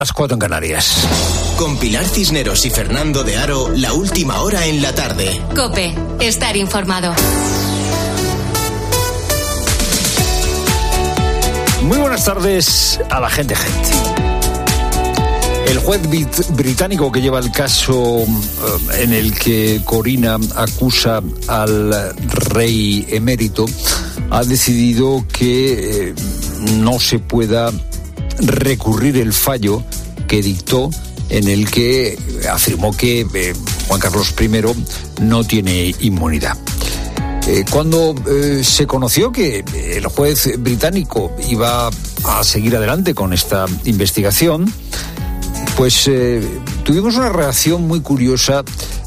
Las 4 en Canarias. Con Pilar Cisneros y Fernando de Aro, la última hora en la tarde. COPE, estar informado. Muy buenas tardes a la gente. El juez británico que lleva el caso en el que Corina acusa al rey emérito ha decidido que no se pueda recurrir el fallo que dictó en el que afirmó que Juan Carlos I no tiene inmunidad. Cuando se conoció que el juez británico iba a seguir adelante con esta investigación, pues tuvimos una reacción muy curiosa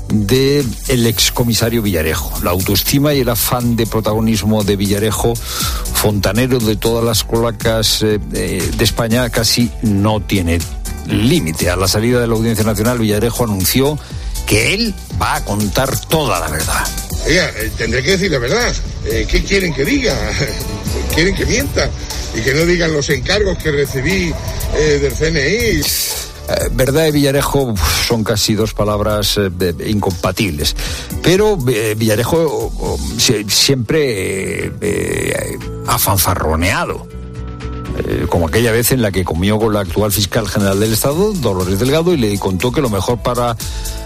del excomisario Villarejo. La autoestima y el afán de protagonismo de Villarejo, fontanero de todas las cloacas de España, casi no tiene límite. A la salida de la Audiencia Nacional, Villarejo anunció que él va a contar toda la verdad. Oiga, tendré que decir la verdad. ¿Qué quieren que diga? ¿Quieren que mienta? Y que no digan los encargos que recibí del CNI. Verdad y Villarejo son casi dos palabras incompatibles. Pero Villarejo siempre ha fanfarroneado. Como aquella vez en la que comió con la actual fiscal general del Estado, Dolores Delgado, y le contó que lo mejor para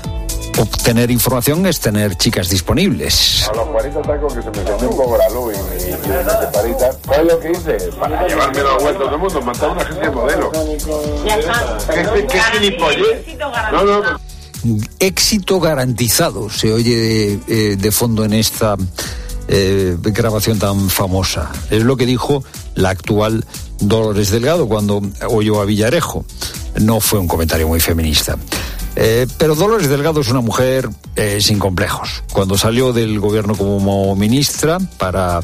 obtener información es tener chicas disponibles. A los 40 tacos que se me encendió un cobralú y una separita. ¿Sabes lo que hice? Para llevarme la vuelta todo el mundo, montar una agencia de modelo. Ya está. ¿Qué gilipollez? No. Éxito garantizado, se oye de fondo en esta grabación tan famosa. Es lo que dijo la actual Dolores Delgado cuando oyó a Villarejo. No fue un comentario muy feminista. Pero Dolores Delgado es una mujer sin complejos. Cuando salió del gobierno como ministra para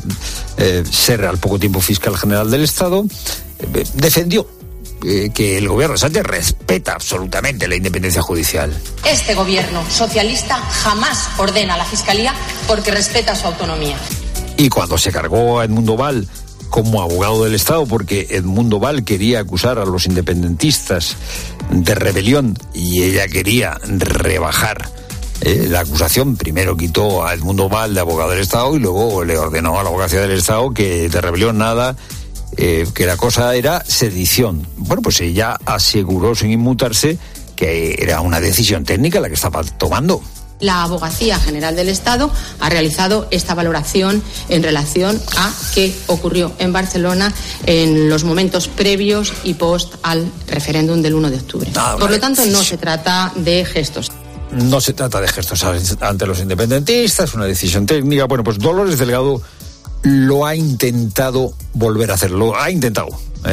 ser al poco tiempo fiscal general del Estado, defendió que el gobierno de Sánchez respeta absolutamente la independencia judicial. Este gobierno socialista jamás ordena a la Fiscalía porque respeta su autonomía. Y cuando se cargó a Edmundo Val como abogado del Estado, porque Edmundo Val quería acusar a los independentistas de rebelión y ella quería rebajar la acusación, primero quitó a Edmundo Val de abogado del Estado y luego le ordenó a la abogacía del Estado que de rebelión nada, que la cosa era sedición. Bueno, pues ella aseguró sin inmutarse que era una decisión técnica la que estaba tomando. La Abogacía General del Estado ha realizado esta valoración en relación a qué ocurrió en Barcelona en los momentos previos y post al referéndum del 1 de octubre. Por lo tanto, no se trata de gestos. No se trata de gestos ante los independentistas, una decisión técnica. Bueno, pues Dolores Delgado lo ha intentado volver a hacerlo. Lo ha intentado.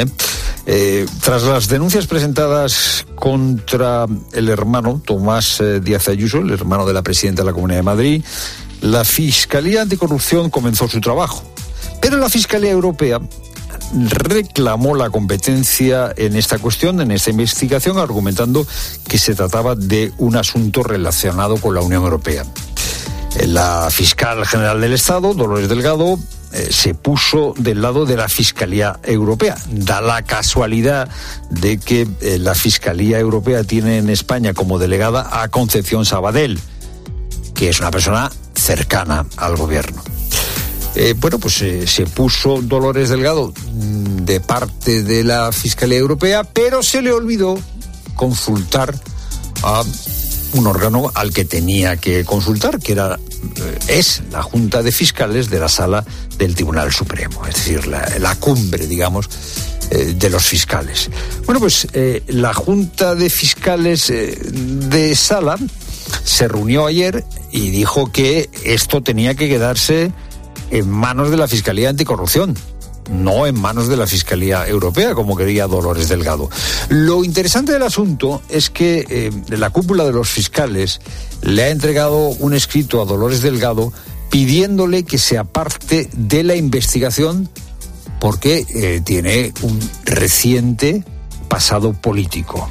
Tras las denuncias presentadas contra el hermano Tomás Díaz Ayuso, el hermano de la presidenta de la Comunidad de Madrid, la Fiscalía Anticorrupción comenzó su trabajo. Pero la Fiscalía Europea reclamó la competencia en esta cuestión, en esta investigación, argumentando que se trataba de un asunto relacionado con la Unión Europea. La fiscal general del Estado, Dolores Delgado, se puso del lado de la Fiscalía Europea. Da la casualidad de que la Fiscalía Europea tiene en España como delegada a Concepción Sabadell, que es una persona cercana al gobierno. Bueno, pues se puso Dolores Delgado de parte de la Fiscalía Europea, pero se le olvidó consultar a un órgano al que tenía que consultar, que es la Junta de Fiscales de la Sala del Tribunal Supremo, es decir, la cumbre, digamos, de los fiscales. Bueno, pues la Junta de Fiscales de Sala se reunió ayer y dijo que esto tenía que quedarse en manos de la Fiscalía Anticorrupción, no en manos de la Fiscalía Europea, como quería Dolores Delgado. Lo interesante del asunto es que la cúpula de los fiscales le ha entregado un escrito a Dolores Delgado pidiéndole que se aparte de la investigación porque tiene un reciente pasado político.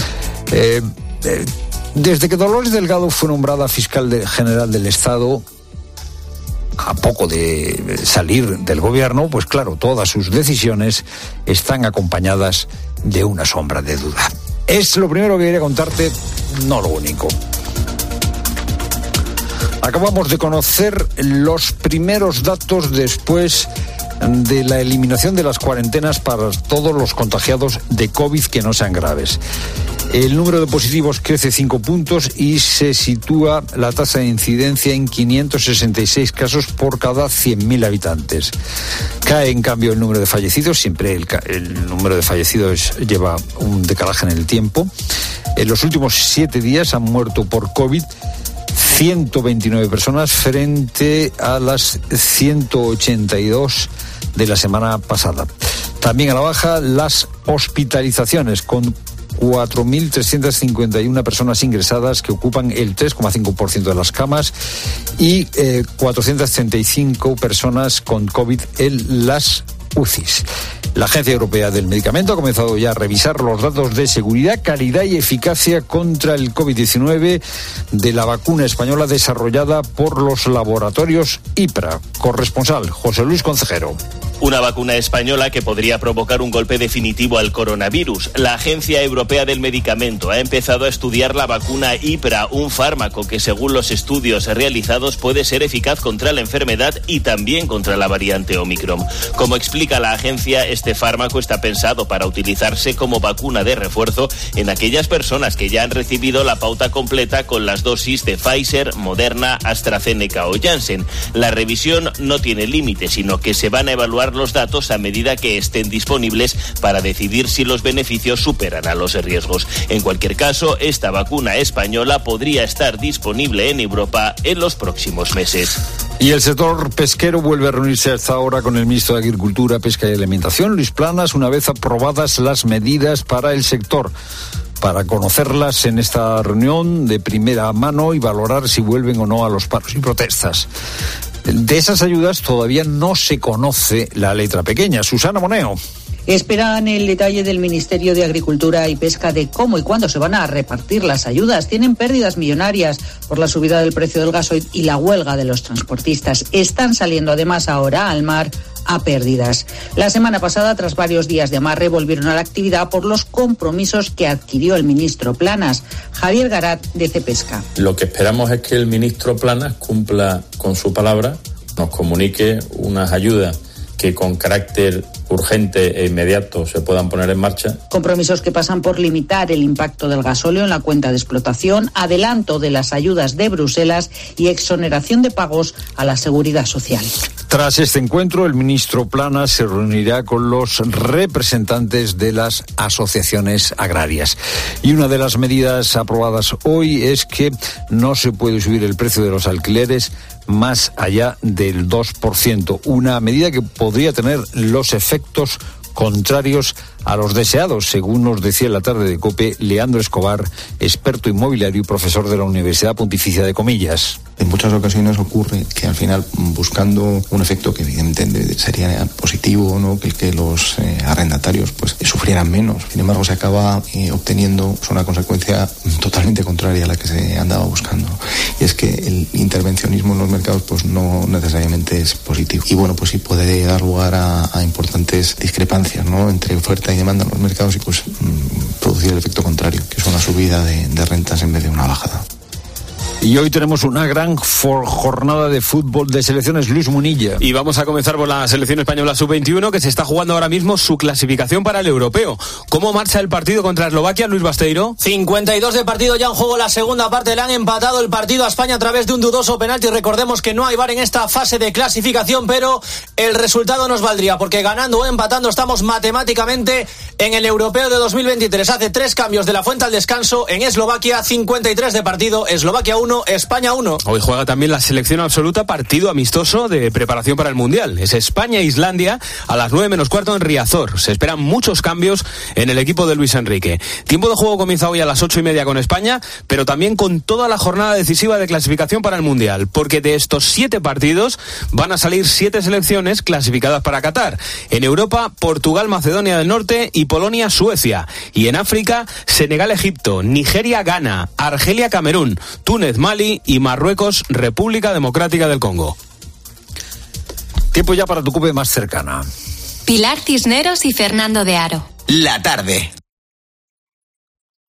Desde que Dolores Delgado fue nombrada fiscal general del Estado, a poco de salir del gobierno, pues claro, todas sus decisiones están acompañadas de una sombra de duda. Es lo primero que quería contarte, no lo único. Acabamos de conocer los primeros datos después de la eliminación de las cuarentenas para todos los contagiados de COVID que no sean graves. El número de positivos crece 5 puntos y se sitúa la tasa de incidencia en 566 casos por cada 100.000 habitantes. Cae, en cambio, el número de fallecidos. Siempre el número de fallecidos lleva un decalaje en el tiempo. En los últimos 7 días han muerto por COVID 129 personas frente a las 182 de la semana pasada. También a la baja las hospitalizaciones, con 4.351 personas ingresadas que ocupan el 3,5% de las camas y 435 personas con COVID en las UCIs. La Agencia Europea del Medicamento ha comenzado ya a revisar los datos de seguridad, calidad y eficacia contra el COVID-19 de la vacuna española desarrollada por los laboratorios IPRA. Corresponsal José Luis Concejero. Una vacuna española que podría provocar un golpe definitivo al coronavirus. La Agencia Europea del Medicamento ha empezado a estudiar la vacuna IPRA, un fármaco que, según los estudios realizados, puede ser eficaz contra la enfermedad y también contra la variante Omicron. Como explica la agencia, este fármaco está pensado para utilizarse como vacuna de refuerzo en aquellas personas que ya han recibido la pauta completa con las dosis de Pfizer, Moderna, AstraZeneca o Janssen. La revisión no tiene límite, sino que se van a evaluar los datos a medida que estén disponibles para decidir si los beneficios superan a los riesgos. En cualquier caso, esta vacuna española podría estar disponible en Europa en los próximos meses. Y el sector pesquero vuelve a reunirse hasta ahora con el ministro de Agricultura, Pesca y Alimentación, Luis Planas, una vez aprobadas las medidas para el sector, para conocerlas en esta reunión de primera mano y valorar si vuelven o no a los paros y protestas. De esas ayudas todavía no se conoce la letra pequeña. Susana Moneo. Esperan el detalle del Ministerio de Agricultura y Pesca de cómo y cuándo se van a repartir las ayudas. Tienen pérdidas millonarias por la subida del precio del gasoil y la huelga de los transportistas. Están saliendo además ahora al mar a pérdidas. La semana pasada, tras varios días de amarre, volvieron a la actividad por los compromisos que adquirió el ministro Planas. Javier Garat, de Cepesca. Lo que esperamos es que el ministro Planas cumpla con su palabra, nos comunique unas ayudas que con carácter urgente e inmediato se puedan poner en marcha. Compromisos que pasan por limitar el impacto del gasóleo en la cuenta de explotación, adelanto de las ayudas de Bruselas y exoneración de pagos a la seguridad social. Tras este encuentro, el ministro Planas se reunirá con los representantes de las asociaciones agrarias. Y una de las medidas aprobadas hoy es que no se puede subir el precio de los alquileres más allá del 2%. Una medida que podría tener los efectos contrarios a los deseados, según nos decía en la tarde de COPE Leandro Escobar, experto inmobiliario y profesor de la Universidad Pontificia de Comillas. En muchas ocasiones ocurre que al final, buscando un efecto que evidentemente sería positivo, ¿no?, que los arrendatarios pues sufrieran menos, sin embargo se acaba obteniendo una consecuencia totalmente contraria a la que se andaba buscando, y es que el intervencionismo en los mercados pues no necesariamente es positivo, y bueno, pues sí puede dar lugar a importantes discrepancias, ¿no?, entre oferta y demanda en los mercados, y pues producir el efecto contrario, que es una subida de rentas en vez de una bajada. Y hoy tenemos una gran jornada de fútbol de selecciones. Luis Munilla. Y vamos a comenzar por la selección española sub-21, que se está jugando ahora mismo su clasificación para el europeo. ¿Cómo marcha el partido contra Eslovaquia, Luis Basteiro? 52 de partido ya en juego, la segunda parte. Le han empatado el partido a España a través de un dudoso penalti. Recordemos que no hay VAR en esta fase de clasificación, pero el resultado nos valdría, porque ganando o empatando estamos matemáticamente en el europeo de 2023. Hace 3 cambios de la fuente al descanso en Eslovaquia. 53 de partido, Eslovaquia 1, España 1. Hoy juega también la selección absoluta, partido amistoso de preparación para el Mundial. Es España-Islandia a las 9:15 en Riazor. Se esperan muchos cambios en el equipo de Luis Enrique. Tiempo de juego comienza hoy a las 8:30 con España, pero también con toda la jornada decisiva de clasificación para el Mundial, porque de estos 7 partidos van a salir 7 selecciones clasificadas para Qatar. En Europa, Portugal, Macedonia del Norte y Polonia, Suecia. Y en África, Senegal, Egipto, Nigeria, Ghana, Argelia, Camerún, Túnez, Mali y Marruecos, República Democrática del Congo. Tiempo ya para tu COPE más cercana. Pilar Cisneros y Fernando de Aro. La tarde.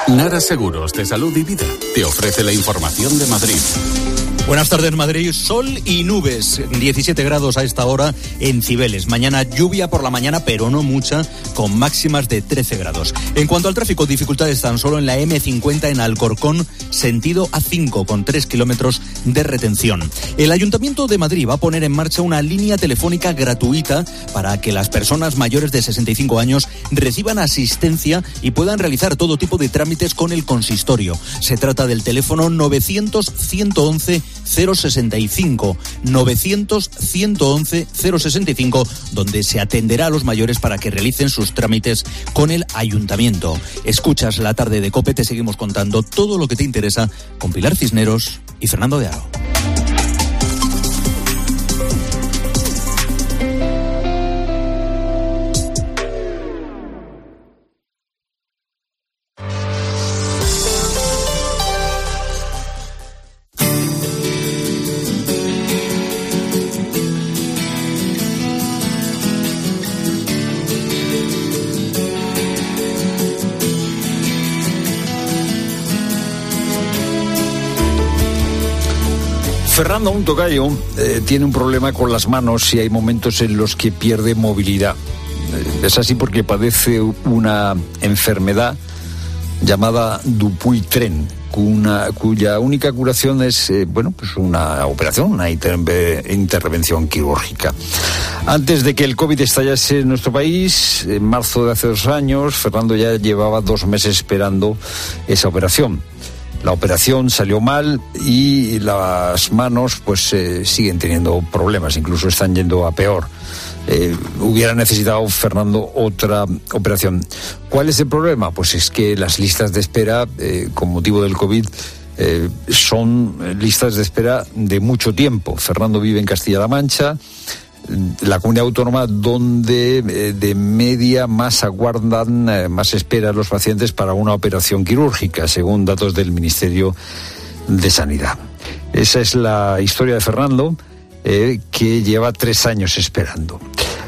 Nara Seguros de Salud y Vida te ofrece la información de Madrid. Buenas tardes, Madrid. Sol y nubes. 17 grados a esta hora en Cibeles. Mañana lluvia por la mañana, pero no mucha, con máximas de 13 grados. En cuanto al tráfico, dificultades tan solo en la M50 en Alcorcón, sentido A5, con 3 kilómetros de retención. El Ayuntamiento de Madrid va a poner en marcha una línea telefónica gratuita para que las personas mayores de 65 años reciban asistencia y puedan realizar todo tipo de trámites con el consistorio. Se trata del teléfono 900-111 065, 900-111 065, donde se atenderá a los mayores para que realicen sus trámites con el Ayuntamiento. Escuchas La Tarde de COPE, te seguimos contando todo lo que te interesa con Pilar Cisneros y Fernando de Aro. Fernando, un tocayo, tiene un problema con las manos y hay momentos en los que pierde movilidad. Es así porque padece una enfermedad llamada Dupuytren, cuya única curación es pues una operación, una intervención quirúrgica. Antes de que el COVID estallase en nuestro país, en marzo de hace 2 años, Fernando ya llevaba 2 meses esperando esa operación. La operación salió mal y las manos siguen teniendo problemas, incluso están yendo a peor. Hubiera necesitado, Fernando, otra operación. ¿Cuál es el problema? Pues es que las listas de espera con motivo del COVID son listas de espera de mucho tiempo. Fernando vive en Castilla-La Mancha, la comunidad autónoma donde de media más aguardan, más esperan los pacientes para una operación quirúrgica, según datos del Ministerio de Sanidad. Esa es la historia de Fernando, que lleva 3 años esperando.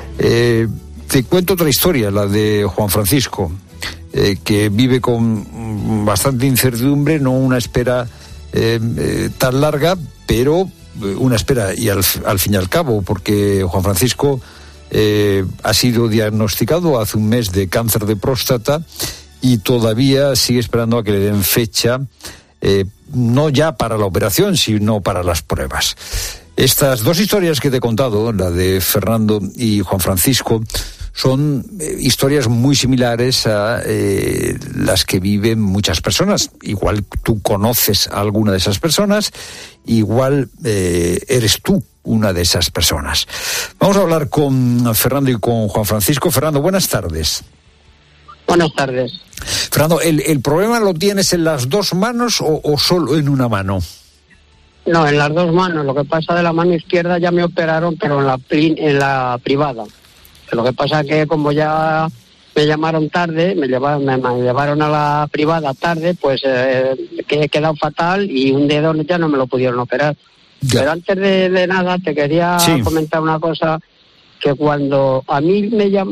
Te cuento otra historia, la de Juan Francisco, que vive con bastante incertidumbre, no una espera tan larga, pero una espera, y al fin y al cabo, porque Juan Francisco ha sido diagnosticado hace un mes de cáncer de próstata y todavía sigue esperando a que le den fecha, no ya para la operación, sino para las pruebas. Estas 2 historias que te he contado, la de Fernando y Juan Francisco, son historias muy similares a las que viven muchas personas. Igual tú conoces a alguna de esas personas, igual eres tú una de esas personas. Vamos a hablar con Fernando y con Juan Francisco. Fernando, buenas tardes. Buenas tardes. Fernando, ¿el problema lo tienes en las 2 manos o solo en una mano? No, en las 2 manos. Lo que pasa de la mano izquierda ya me operaron, pero en la privada. Lo que pasa es que como ya me llamaron tarde, me llevaron a la privada tarde, pues que he quedado fatal y un dedo ya no me lo pudieron operar. Ya. Pero antes de nada te quería comentar una cosa, que cuando a mí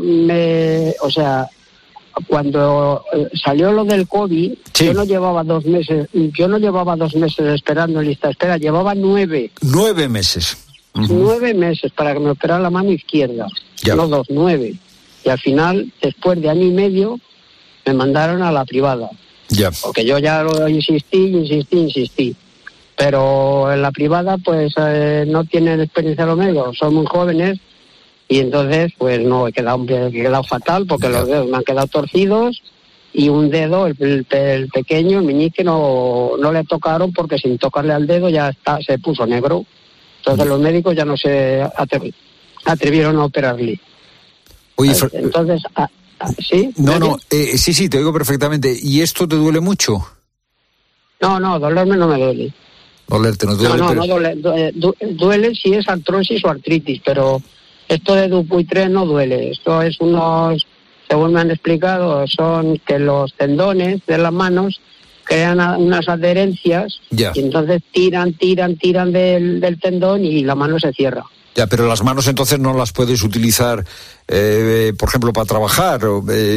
cuando salió lo del COVID, yo no llevaba 2 meses, esperando en lista de espera, llevaba 9. 9 meses. 9 meses para que me operara la mano izquierda, no 2, 9. Y al final, después de 1 año y medio, me mandaron a la privada. Ya. Porque yo ya lo insistí. Pero en la privada, pues no tienen experiencia los médicos, son muy jóvenes. Y entonces, pues no, he quedado fatal porque los dedos me han quedado torcidos y un dedo, el pequeño, el meñique, no le tocaron porque sin tocarle al dedo ya se puso negro. Entonces los médicos ya no se atrevieron a operarle. Oye, entonces, ¿sí? Sí, te oigo perfectamente. ¿Y esto te duele mucho? No, dolerme no me duele. Dolerte no duele. No duele. Duele si es artrosis o artritis, pero esto de Dupuytren no duele. Esto es según me han explicado, son que los tendones de las manos crean unas adherencias y entonces tiran del tendón y la mano se cierra. Ya, pero las manos entonces no las puedes utilizar, por ejemplo, para trabajar.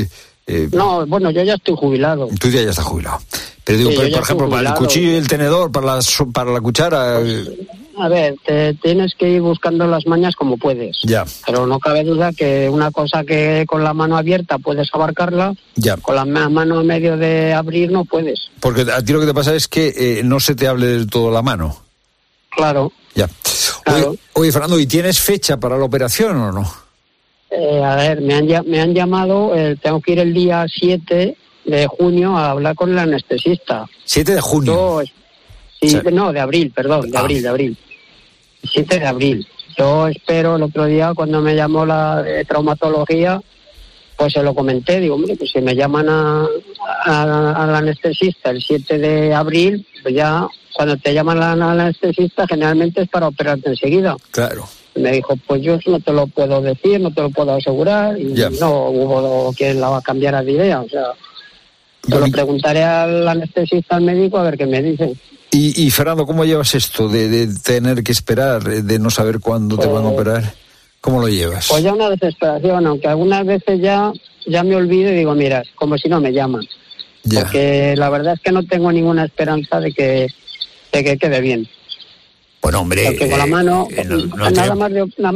No, bueno, yo ya estoy jubilado. Tú ya estás jubilado. Pero digo, por ejemplo, para el cuchillo y el tenedor, para la cuchara... Pues, a ver, te tienes que ir buscando las mañas como puedes. Ya. Pero no cabe duda que una cosa que con la mano abierta puedes abarcarla, ya. Con la mano a medio de abrir no puedes. Porque a ti lo que te pasa es que no se te hable del todo la mano. Claro. Ya. Claro. Oye, Fernando, ¿y tienes fecha para la operación o no? A ver, me han llamado, tengo que ir el día 7 de junio a hablar con el anestesista. ¿7 de junio? Sí, no, de abril, perdón, de abril. 7 de abril. Yo espero, el otro día cuando me llamó la de traumatología, pues se lo comenté, digo, hombre, pues si me llaman al anestesista el 7 de abril, pues ya cuando te llaman al anestesista generalmente es para operarte enseguida. Claro. Me dijo, pues yo no te lo puedo decir, no te lo puedo asegurar, y no hubo quien la cambiara de idea, o sea, se lo preguntaré al anestesista, al médico, a ver qué me dicen. Y Fernando, ¿cómo llevas esto de tener que esperar, de no saber cuándo te van a operar? ¿Cómo lo llevas? Pues ya una desesperación, aunque algunas veces ya me olvido y digo, mira, como si no me llaman. Ya. Porque la verdad es que no tengo ninguna esperanza de que quede bien. Bueno, hombre... Porque con la mano, nada más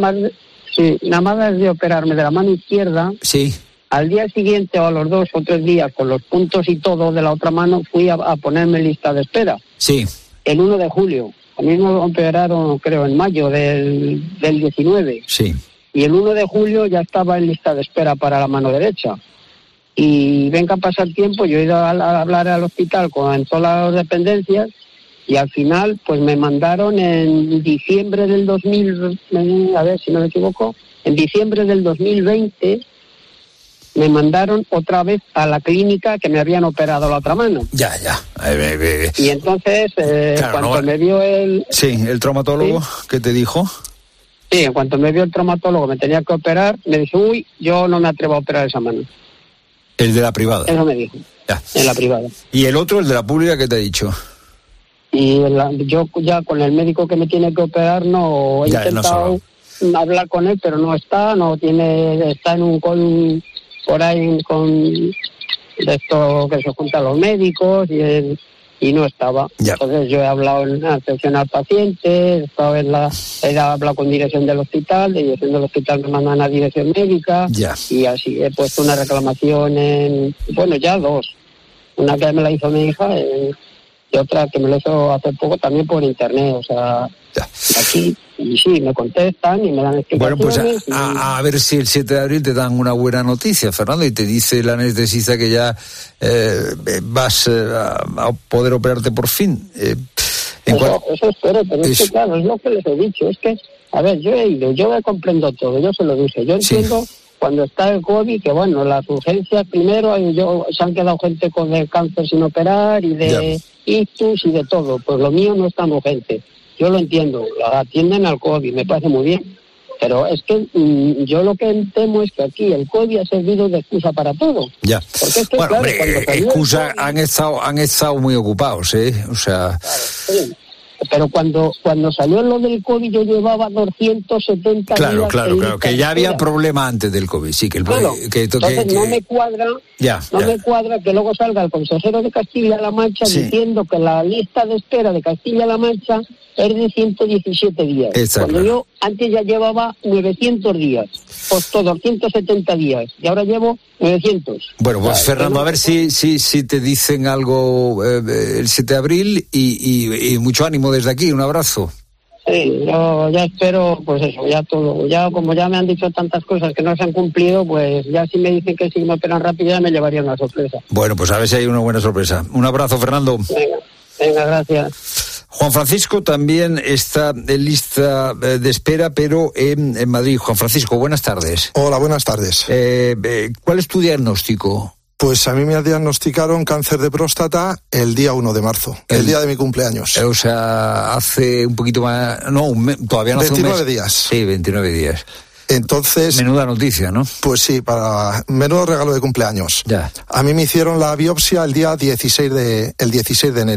de operarme de la mano izquierda... Sí. Al día siguiente o a los 2 o 3 días, con los puntos y todo de la otra mano, fui a ponerme en lista de espera. Sí. El 1 de julio. A mí me operaron, creo, en mayo del 19. Sí. Y el 1 de julio ya estaba en lista de espera para la mano derecha. Y venga a pasar tiempo, yo he ido a hablar al hospital con todas las dependencias y al final, pues me mandaron en diciembre del 2000, a ver si no me equivoco, en diciembre del 2020... me mandaron otra vez a la clínica que me habían operado la otra mano. Ya. Y entonces, claro, cuando me vio el... Sí, el traumatólogo, ¿sí? ¿Qué te dijo? Sí, en cuanto me vio el traumatólogo, me tenía que operar, me dijo, uy, yo no me atrevo a operar esa mano. ¿El de la privada? Eso me dijo, en la privada. ¿Y el otro, el de la pública, qué te ha dicho? Y yo ya con el médico que me tiene que operar he intentado hablar con él, pero no está en por ahí con de esto que se juntan los médicos y no estaba. Ya. Entonces yo he hablado en atención al paciente, he hablado con dirección del hospital, de dirección del hospital me mandan a dirección médica. Ya. Y así he puesto una reclamación ya 2. Una que me la hizo mi hija y otra que me lo hizo hace poco también por internet, o sea, aquí, y sí, me contestan y me dan explicaciones. Bueno, pues a ver si el 7 de abril te dan una buena noticia, Fernando, y te dice el anestesista que ya vas a poder operarte por fin. Eso espero, pero es que claro, es lo que les he dicho, es que, a ver, yo he ido, yo comprendo todo, yo se lo dije, yo entiendo cuando está el COVID, que bueno, las urgencias primero, se han quedado gente con el cáncer sin operar y de ictus y de todo, pues lo mío no es tan urgente. Yo lo entiendo, atienden al COVID, me parece muy bien, pero es que yo lo que temo es que aquí el COVID ha servido de excusa para todo. Ya. Porque es que, bueno, claro, hombre, excusa, han estado muy ocupados, o sea... Claro, sí. Pero cuando salió lo del COVID yo llevaba 270 días. Claro, que ya había problema antes del COVID, sí, que el entonces no me cuadra, me cuadra que luego salga el consejero de Castilla-La Mancha diciendo que la lista de espera de Castilla-La Mancha es de 117 días. Cuando yo antes ya llevaba 900 días, costó 270 días y ahora llevo 900. Bueno, pues Fernando, a ver si te dicen algo el 7 de abril y mucho ánimo desde aquí, un abrazo. Sí, yo ya espero, pues eso, ya todo, ya como ya me han dicho tantas cosas que no se han cumplido, pues ya si me dicen que si me operan rápido ya me llevaría una sorpresa. Bueno, pues a ver si hay una buena sorpresa. Un abrazo, Fernando. Venga, gracias. Juan Francisco también está en lista de espera, pero en Madrid. Juan Francisco, buenas tardes. Hola, buenas tardes. ¿Cuál es tu diagnóstico? Pues a mí me diagnosticaron cáncer de próstata el día 1 de marzo, el día de mi cumpleaños. O sea, hace un poquito más... todavía no hace un mes. 29 días. Sí, 29 días. Entonces... Menuda noticia, ¿no? Pues sí, menudo regalo de cumpleaños. Ya. A mí me hicieron la biopsia el 16 de enero.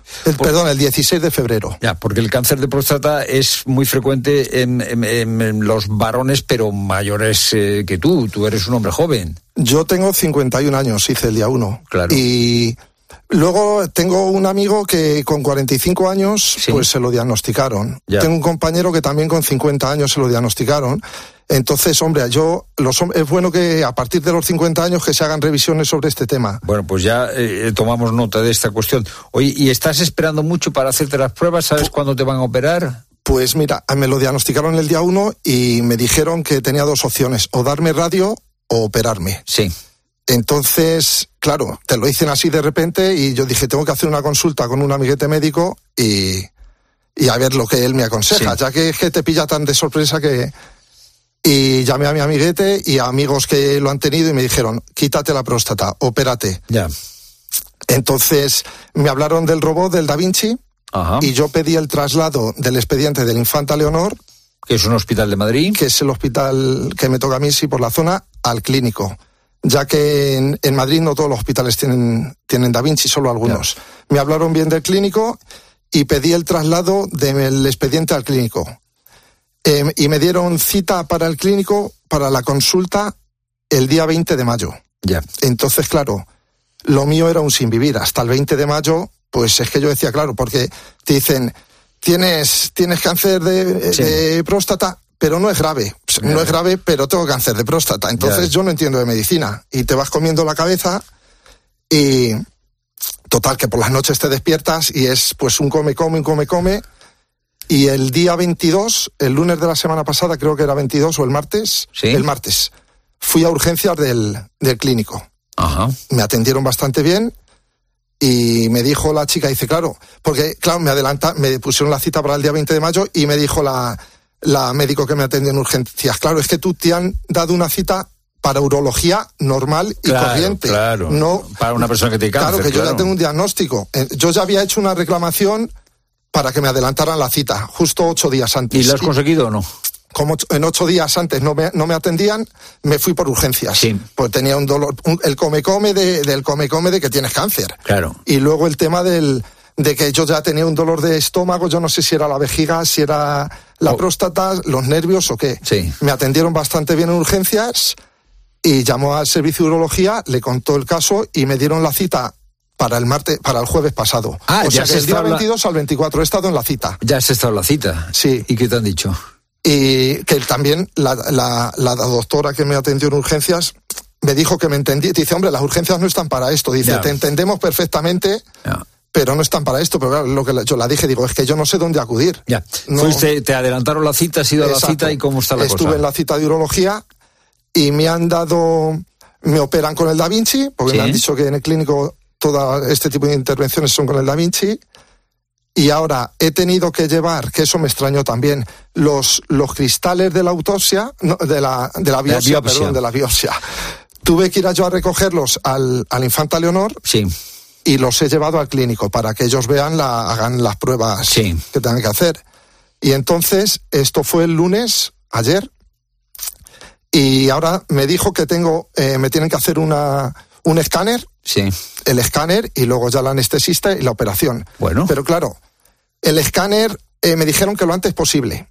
El 16 de febrero. Ya, porque el cáncer de próstata es muy frecuente en los varones, pero mayores que tú. Tú eres un hombre joven. Yo tengo 51 años, hice el día 1. Claro. Y luego tengo un amigo que con 45 años pues se lo diagnosticaron. Ya. Tengo un compañero que también con 50 años se lo diagnosticaron. Entonces, hombre, es bueno que a partir de los 50 años que se hagan revisiones sobre este tema. Bueno, pues ya tomamos nota de esta cuestión. Oye, ¿y estás esperando mucho para hacerte las pruebas? ¿Sabes cuándo te van a operar? Pues mira, me lo diagnosticaron el día 1 y me dijeron que tenía 2 opciones, o darme radio o operarme. Sí. Entonces, claro, te lo dicen así de repente y yo dije, tengo que hacer una consulta con un amiguete médico y a ver lo que él me aconseja, ya que es que te pilla tan de sorpresa que... Y llamé a mi amiguete y a amigos que lo han tenido y me dijeron, quítate la próstata, opérate. Ya. Entonces me hablaron del robot del Da Vinci. Ajá. Y yo pedí el traslado del expediente del Infanta Leonor. Que es un hospital de Madrid. Que es el hospital que me toca a mí, sí, por la zona, al clínico. Ya que en Madrid no todos los hospitales tienen Da Vinci, solo algunos. Ya. Me hablaron bien del clínico y pedí el traslado del expediente al clínico. Y me dieron cita para el clínico, para la consulta, el día 20 de mayo. Ya. Entonces, claro, lo mío era un sin vivir. Hasta el 20 de mayo, pues es que yo decía, claro, porque te dicen, tienes cáncer de próstata, pero no es grave. No es grave, pero tengo cáncer de próstata. Entonces yo no entiendo de medicina. Y te vas comiendo la cabeza y... Total, que por las noches te despiertas y es pues un come. Y el día 22, el lunes de la semana pasada, creo que era 22 o el martes, el martes, fui a urgencias del clínico. Ajá. Me atendieron bastante bien y me dijo la chica, dice, claro, porque claro, me pusieron la cita para el día 20 de mayo y me dijo la médico que me atendió en urgencias, claro, es que tú te han dado una cita para urología normal y corriente. Claro, no para una persona que tiene cáncer. Claro, que yo ya tengo un diagnóstico. Yo ya había hecho una reclamación para que me adelantaran la cita, justo 8 días antes. ¿Y lo has conseguido o no? Como en 8 días antes no me atendían, me fui por urgencias. Sí. Pues tenía un dolor, el come de que tienes cáncer. Claro. Y luego el tema de que yo ya tenía un dolor de estómago, yo no sé si era la vejiga, si era la próstata, los nervios o qué. Sí. Me atendieron bastante bien en urgencias y llamó al servicio de urología, le contó el caso y me dieron la cita para el jueves pasado. O sea que el día 22 al 24 he estado en la cita. Ya has estado en la cita. Sí. ¿Y qué te han dicho? Y que también la doctora que me atendió en urgencias me dijo que me entendí. Dice, hombre, las urgencias no están para esto. Dice, te entendemos perfectamente, pero no están para esto. Pero claro, lo que yo la dije, digo, es que yo no sé dónde acudir. Ya. No. Te adelantaron la cita, has ido a la cita y cómo está la cosa. Estuve en la cita de urología y me operan con el Da Vinci, porque me han dicho que en el clínico todo este tipo de intervenciones son con el Da Vinci. Y ahora he tenido que llevar, que eso me extrañó también, los cristales de la autopsia, no, de la biopsia. Tuve que ir yo a recogerlos al Infanta Leonor. Sí. Y los he llevado al clínico para que ellos hagan las pruebas que tengan que hacer. Y entonces, esto fue el lunes, ayer, y ahora me dijo que me tienen que hacer un escáner. Sí. El escáner y luego ya la anestesista y la operación. Bueno. Pero claro, el escáner me dijeron que lo antes posible.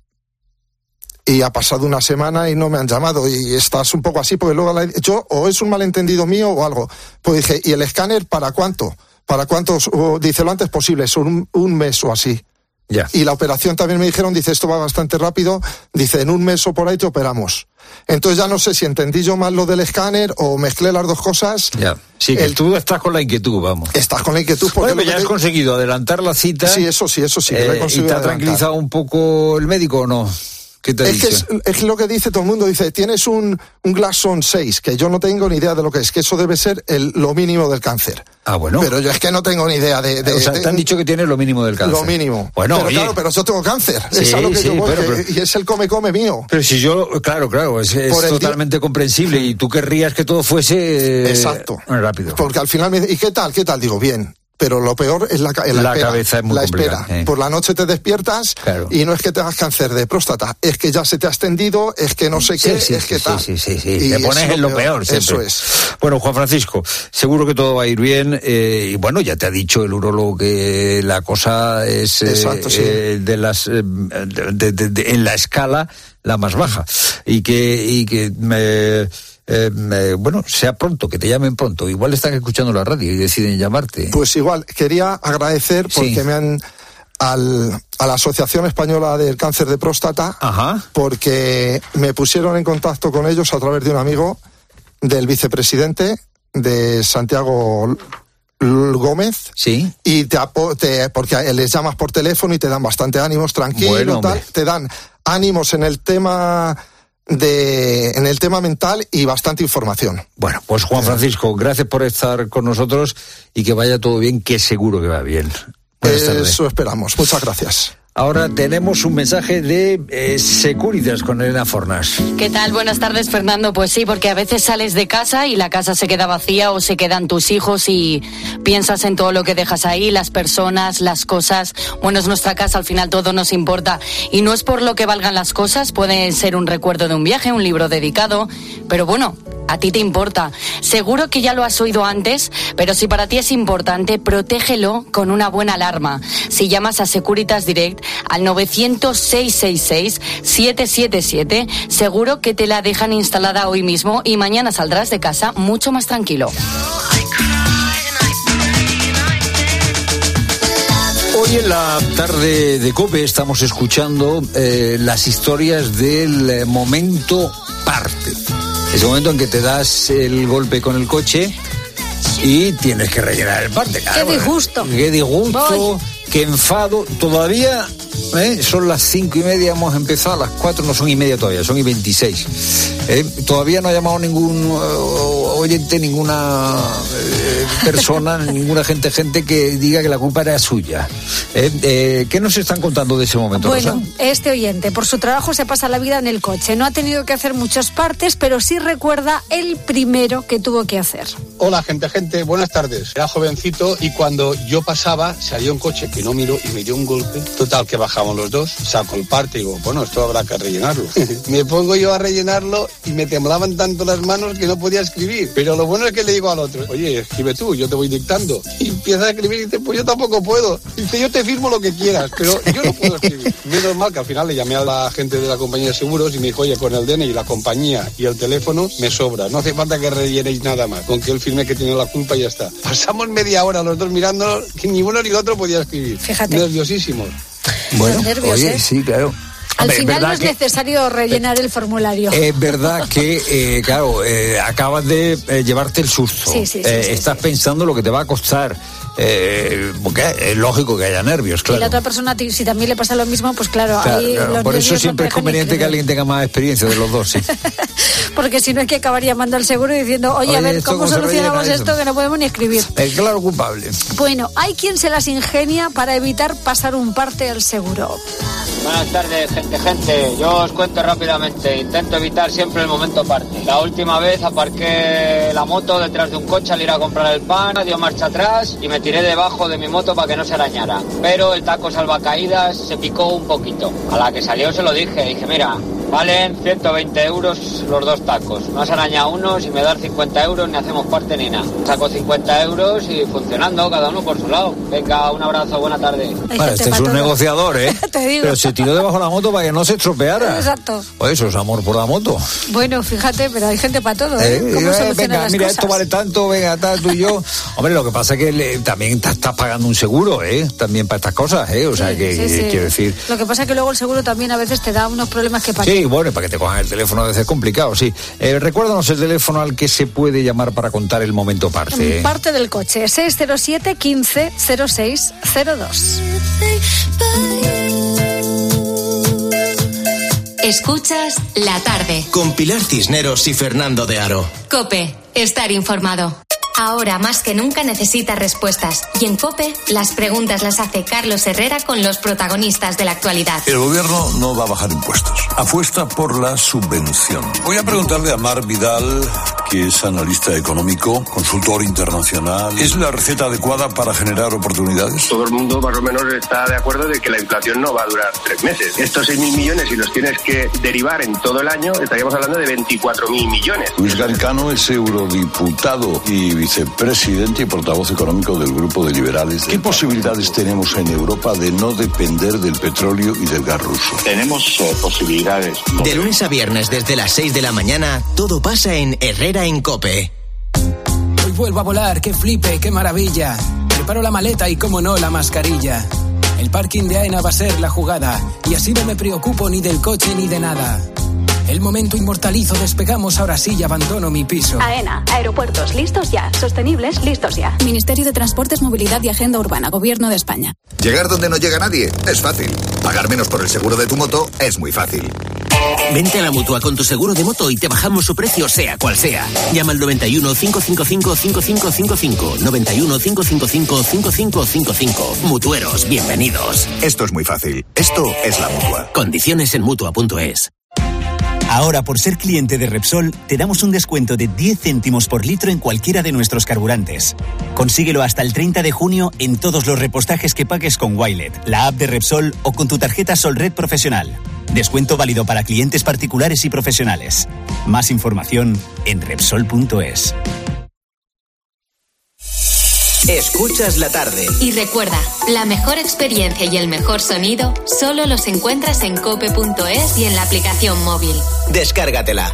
Y ha pasado una semana y no me han llamado y estás un poco así porque luego o es un malentendido mío o algo. Pues dije, ¿y el escáner para cuánto? ¿Para cuántos? Dice, lo antes posible, son un mes o así. Ya. Y la operación también me dijeron, dice, esto va bastante rápido, dice, en un mes o por ahí te operamos. Entonces ya no sé si entendí yo mal lo del escáner o mezclé las dos cosas. Ya. Sí, que tú estás con la inquietud, vamos. Estás con la inquietud porque... Bueno, ya has conseguido adelantar la cita. Sí, eso sí. Que la he conseguido ¿Y te ha tranquilizado un poco el médico o no? ¿Qué te dice? Es lo que dice todo el mundo. Dice, tienes un Glasson 6, que yo no tengo ni idea de lo que es, que eso debe ser lo mínimo del cáncer. Ah, bueno. Pero yo es que no tengo ni idea o sea, te han dicho que tienes lo mínimo del cáncer. Lo mínimo. Bueno, pero claro, pero yo tengo cáncer. Sí, es a lo que yo voy, pero... y es el come mío. Pero si yo, claro, es totalmente comprensible y tú querrías que todo fuese exacto. Rápido. Porque al final me dice, ¿y qué tal? Digo, bien. pero lo peor es la espera. Cabeza es muy complicada. Espera. Por la noche te despiertas y no es que tengas cáncer de próstata, es que ya se te ha extendido, es que no sé qué, es que tal. Sí. Te pones en lo peor siempre. Eso es. Bueno, Juan Francisco, seguro que todo va a ir bien. Y bueno, ya te ha dicho el urólogo que la cosa es de las en la escala la más baja. Y que bueno, sea pronto, que te llamen pronto. Igual están escuchando la radio y deciden llamarte. Pues igual, quería agradecer porque me han a la Asociación Española del Cáncer de Próstata, porque me pusieron en contacto con ellos a través de un amigo del vicepresidente de Santiago Gómez. Sí. Y porque les llamas por teléfono y te dan bastante ánimos, tranquilo, tal, te dan ánimos en el tema mental y bastante información. Bueno, pues Juan Francisco, gracias por estar con nosotros y que vaya todo bien, que seguro que va bien. Eso esperamos. Muchas gracias. Ahora tenemos un mensaje de Securitas con Elena Fornas. ¿Qué tal? Buenas tardes, Fernando. Pues sí, porque a veces sales de casa y la casa se queda vacía o se quedan tus hijos y piensas en todo lo que dejas ahí, las personas, las cosas. Bueno, es nuestra casa, al final todo nos importa. Y no es por lo que valgan las cosas, puede ser un recuerdo de un viaje, un libro dedicado, pero bueno, a ti te importa. Seguro que ya lo has oído antes, pero si para ti es importante, protégelo con una buena alarma. Si llamas a Securitas Direct al 900-666-777, seguro que te la dejan instalada hoy mismo y mañana saldrás de casa mucho más tranquilo. Hoy en la tarde de COPE estamos escuchando las historias del momento parte. Ese momento en que te das el golpe con el coche y tienes que rellenar el parte. Claro, ¡Qué disgusto! ¡Qué disgusto! ¡Qué enfado! Todavía son las 5:30, hemos empezado a las 4, no son 1:30 todavía, son 1:26. Todavía no ha llamado ningún oyente, ninguna persona, ninguna gente que diga que la culpa era suya. ¿Qué nos están contando de ese momento, Bueno, Rosa? este oyente, por su trabajo se pasa la vida en el coche. No ha tenido que hacer muchos partes, pero sí recuerda el primero que tuvo que hacer. Hola, gente, buenas tardes. Era jovencito y cuando yo pasaba, salió un coche que no miró y me dio un golpe. Total, que bajamos los dos, saco el parte y digo, bueno, esto habrá que rellenarlo. Me pongo yo a rellenarlo y me temblaban tanto las manos que no podía escribir. Pero lo bueno es que le digo al otro, oye, escribe tú, yo te voy dictando. Y empieza a escribir y dice, pues yo tampoco puedo. Dice, yo te firmo lo que quieras, pero yo no puedo escribir. Menos mal que al final le llamé a la gente de la compañía de seguros y me dijo, oye, con el DNI, la compañía y el teléfono me sobra. No hace falta que rellenéis nada más. Con que él firme que tiene la culpa y ya está. Pasamos media hora los dos mirándonos, que ni uno ni el otro podía escribir. Fíjate. Nerviosísimos. Bueno, nervios, oye, sí, claro. Al Hombre, final no es necesario rellenar el formulario. Es verdad que, claro, acabas de llevarte el susto. Sí, estás pensando lo que te va a costar. Porque es lógico que haya nervios, claro. Y la otra persona, si también le pasa lo mismo, pues claro, ahí los por eso nervios siempre es conveniente que alguien tenga más experiencia de los dos, sí. Porque si no hay que acabar llamando al seguro y diciendo, oye, a ver, ¿cómo solucionamos esto? Que no podemos ni escribir. El claro culpable. Bueno, hay quien se las ingenia para evitar pasar un parte al seguro. Buenas tardes, gente. Yo os cuento rápidamente. Intento evitar siempre el momento parte. La última vez aparqué la moto detrás de un coche al ir a comprar el pan, dio marcha atrás y me tiré debajo de mi moto para que no se arañara. Pero el taco salvacaídas se picó un poquito. A la que salió se lo dije, mira, valen 120 euros los dos tacos. No has arañado uno, si me das 50 euros ni hacemos parte ni nada. Saco 50 euros y funcionando, cada uno por su lado. Venga, un abrazo, buena tarde. Bueno, este es un negociador, ¿eh? Te digo. Pero se tiró debajo de la moto para que no se estropeara. Exacto. Pues eso es amor por la moto. Bueno, fíjate, pero hay gente para todo, ¿eh? ¿Cómo venga, las mira, cosas? esto vale tanto, venga, tal, tú y yo. Hombre, lo que pasa es que también estás pagando un seguro, ¿eh? También para estas cosas, ¿eh? O sea, sí. quiero decir... Lo que pasa es que luego el seguro también a veces te da unos problemas que pagan. Sí, bueno, para que te cojan el teléfono a veces es complicado, sí. Recuérdanos el teléfono al que se puede llamar para contar el momento parte. Parte del coche, 607 15 06 02. Escuchas La Tarde. Con Pilar Cisneros y Fernando de Aro. COPE. Estar informado. Ahora más que nunca necesita respuestas. Y en COPE, las preguntas las hace Carlos Herrera con los protagonistas de la actualidad. El gobierno no va a bajar impuestos. Apuesta por la subvención. Voy a preguntarle a Mar Vidal que es analista económico, consultor internacional. ¿Es la receta adecuada para generar oportunidades? Todo el mundo más o menos está de acuerdo de que la inflación no va a durar 3 meses. Estos 6.000 millones, si los tienes que derivar en todo el año, estaríamos hablando de 24.000 millones. Luis Garicano es eurodiputado y vicepresidente y portavoz económico del Grupo de Liberales. ¿Qué posibilidades tenemos en Europa de no depender del petróleo y del gas ruso? Tenemos posibilidades. De lunes a viernes desde las 6 de la mañana, todo pasa en Herrera en COPE. Hoy vuelvo a volar, qué flipe, qué maravilla. Preparo la maleta y, como no, la mascarilla. El parking de AENA va a ser la jugada, y así no me preocupo ni del coche ni de nada. El momento inmortalizo, despegamos, ahora sí y abandono mi piso. AENA, aeropuertos listos ya, sostenibles listos ya. Ministerio de Transportes, Movilidad y Agenda Urbana, Gobierno de España. Llegar donde no llega nadie es fácil. Pagar menos por el seguro de tu moto es muy fácil. Vente a la Mutua con tu seguro de moto y te bajamos su precio sea cual sea. Llama al 91 555 5555. 91 555 5555. Mutueros, bienvenidos. Esto es muy fácil. Esto es la Mutua. Condiciones en Mutua.es. Ahora, por ser cliente de Repsol, te damos un descuento de 10 céntimos por litro en cualquiera de nuestros carburantes. Consíguelo hasta el 30 de junio en todos los repostajes que pagues con Wilet, la app de Repsol o con tu tarjeta Solred Profesional. Descuento válido para clientes particulares y profesionales. Más información en Repsol.es. Escuchas la tarde. Y recuerda, la mejor experiencia y el mejor sonido solo los encuentras en cope.es y en la aplicación móvil. Descárgatela.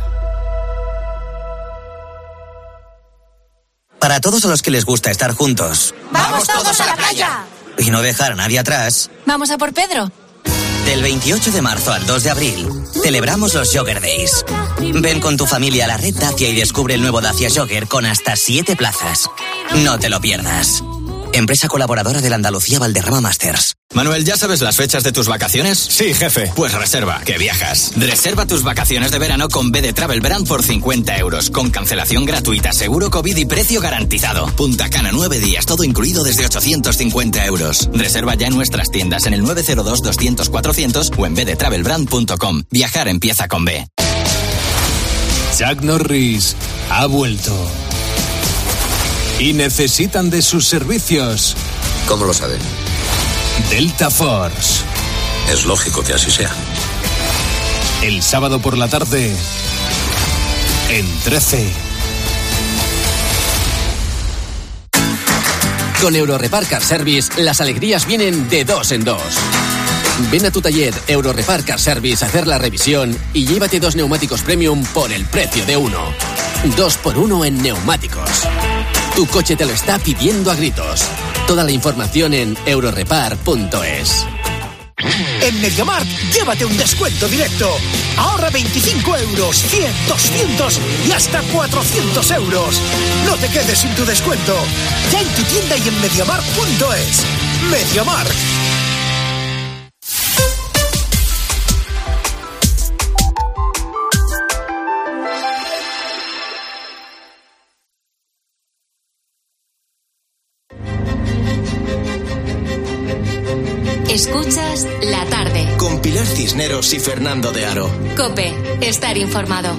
Para todos a los que les gusta estar juntos. ¡Vamos todos a la playa! Y no dejar a nadie atrás. ¿Vamos a por Pedro? Del 28 de marzo al 2 de abril, celebramos los Jogger Days. Ven con tu familia a la red Dacia y descubre el nuevo Dacia Jogger con hasta 7 plazas. No te lo pierdas. Empresa colaboradora de la Andalucía Valderrama Masters. Manuel, ¿ya sabes las fechas de tus vacaciones? Sí, jefe. Pues reserva, que viajas. Reserva tus vacaciones de verano con BD Travel Brand por 50 euros, con cancelación gratuita, seguro COVID y precio garantizado. Punta Cana, 9 días, todo incluido desde 850 euros. Reserva ya en nuestras tiendas en el 902-200-400 o en bdtravelbrand.com. Viajar empieza con B. Chuck Norris ha vuelto. Y necesitan de sus servicios. ¿Cómo lo saben? Delta Force. Es lógico que así sea. El sábado por la tarde, en 13. Con Eurorepar Car Service, las alegrías vienen de 2 en 2. Ven a tu taller Eurorepar Car Service a hacer la revisión y llévate 2 neumáticos premium por el precio de 1. 2 por 1 en neumáticos. Tu coche te lo está pidiendo a gritos. Toda la información en eurorepar.es. En MediaMarkt, llévate un descuento directo. Ahorra 25 euros, 100, 200 y hasta 400 euros. No te quedes sin tu descuento. Ya en tu tienda y en MediaMarkt.es. MediaMarkt. Escuchas La Tarde. Con Pilar Cisneros y Fernando de Aro. COPE, estar informado.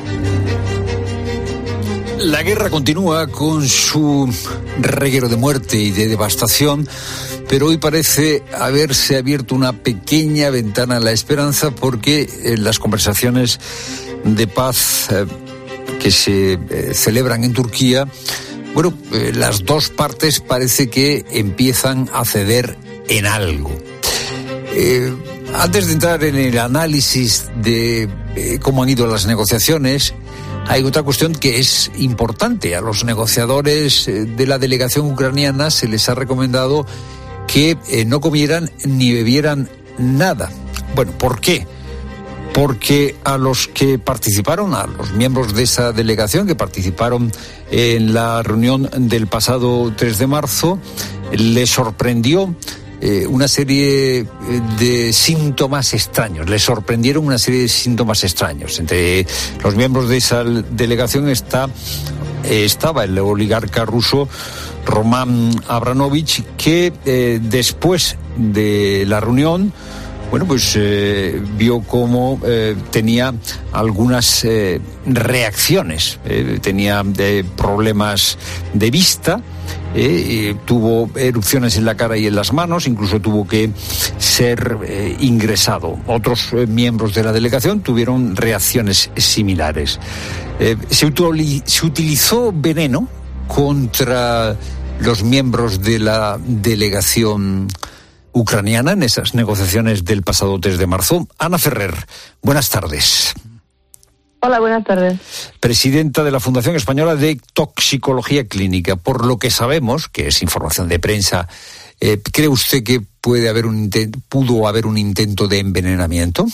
La guerra continúa con su reguero de muerte y de devastación, pero hoy parece haberse abierto una pequeña ventana a la esperanza porque las conversaciones de paz que se celebran en Turquía, bueno, las dos partes parece que empiezan a ceder en algo. Antes de entrar en el análisis de cómo han ido las negociaciones, hay otra cuestión que es importante. A los negociadores de la delegación ucraniana se les ha recomendado que no comieran ni bebieran nada. Bueno, ¿por qué? Porque a los que participaron, a los miembros de esa delegación que participaron en la reunión del pasado 3 de marzo, les sorprendió una serie de síntomas extraños. Les sorprendieron una serie de síntomas extraños. Entre los miembros de esa delegación estaba el oligarca ruso Roman Abramovich, que después de la reunión bueno, pues vio cómo tenía algunas reacciones, tenía problemas de vista, tuvo erupciones en la cara y en las manos, incluso tuvo que ser ingresado. Otros miembros de la delegación tuvieron reacciones similares. Se utilizó veneno contra los miembros de la delegación ucraniana en esas negociaciones del pasado 3 de marzo. Ana Ferrer, buenas tardes. Hola, buenas tardes. Presidenta de la Fundación Española de Toxicología Clínica. Por lo que sabemos, que es información de prensa, ¿cree usted que pudo haber un intento de envenenamiento?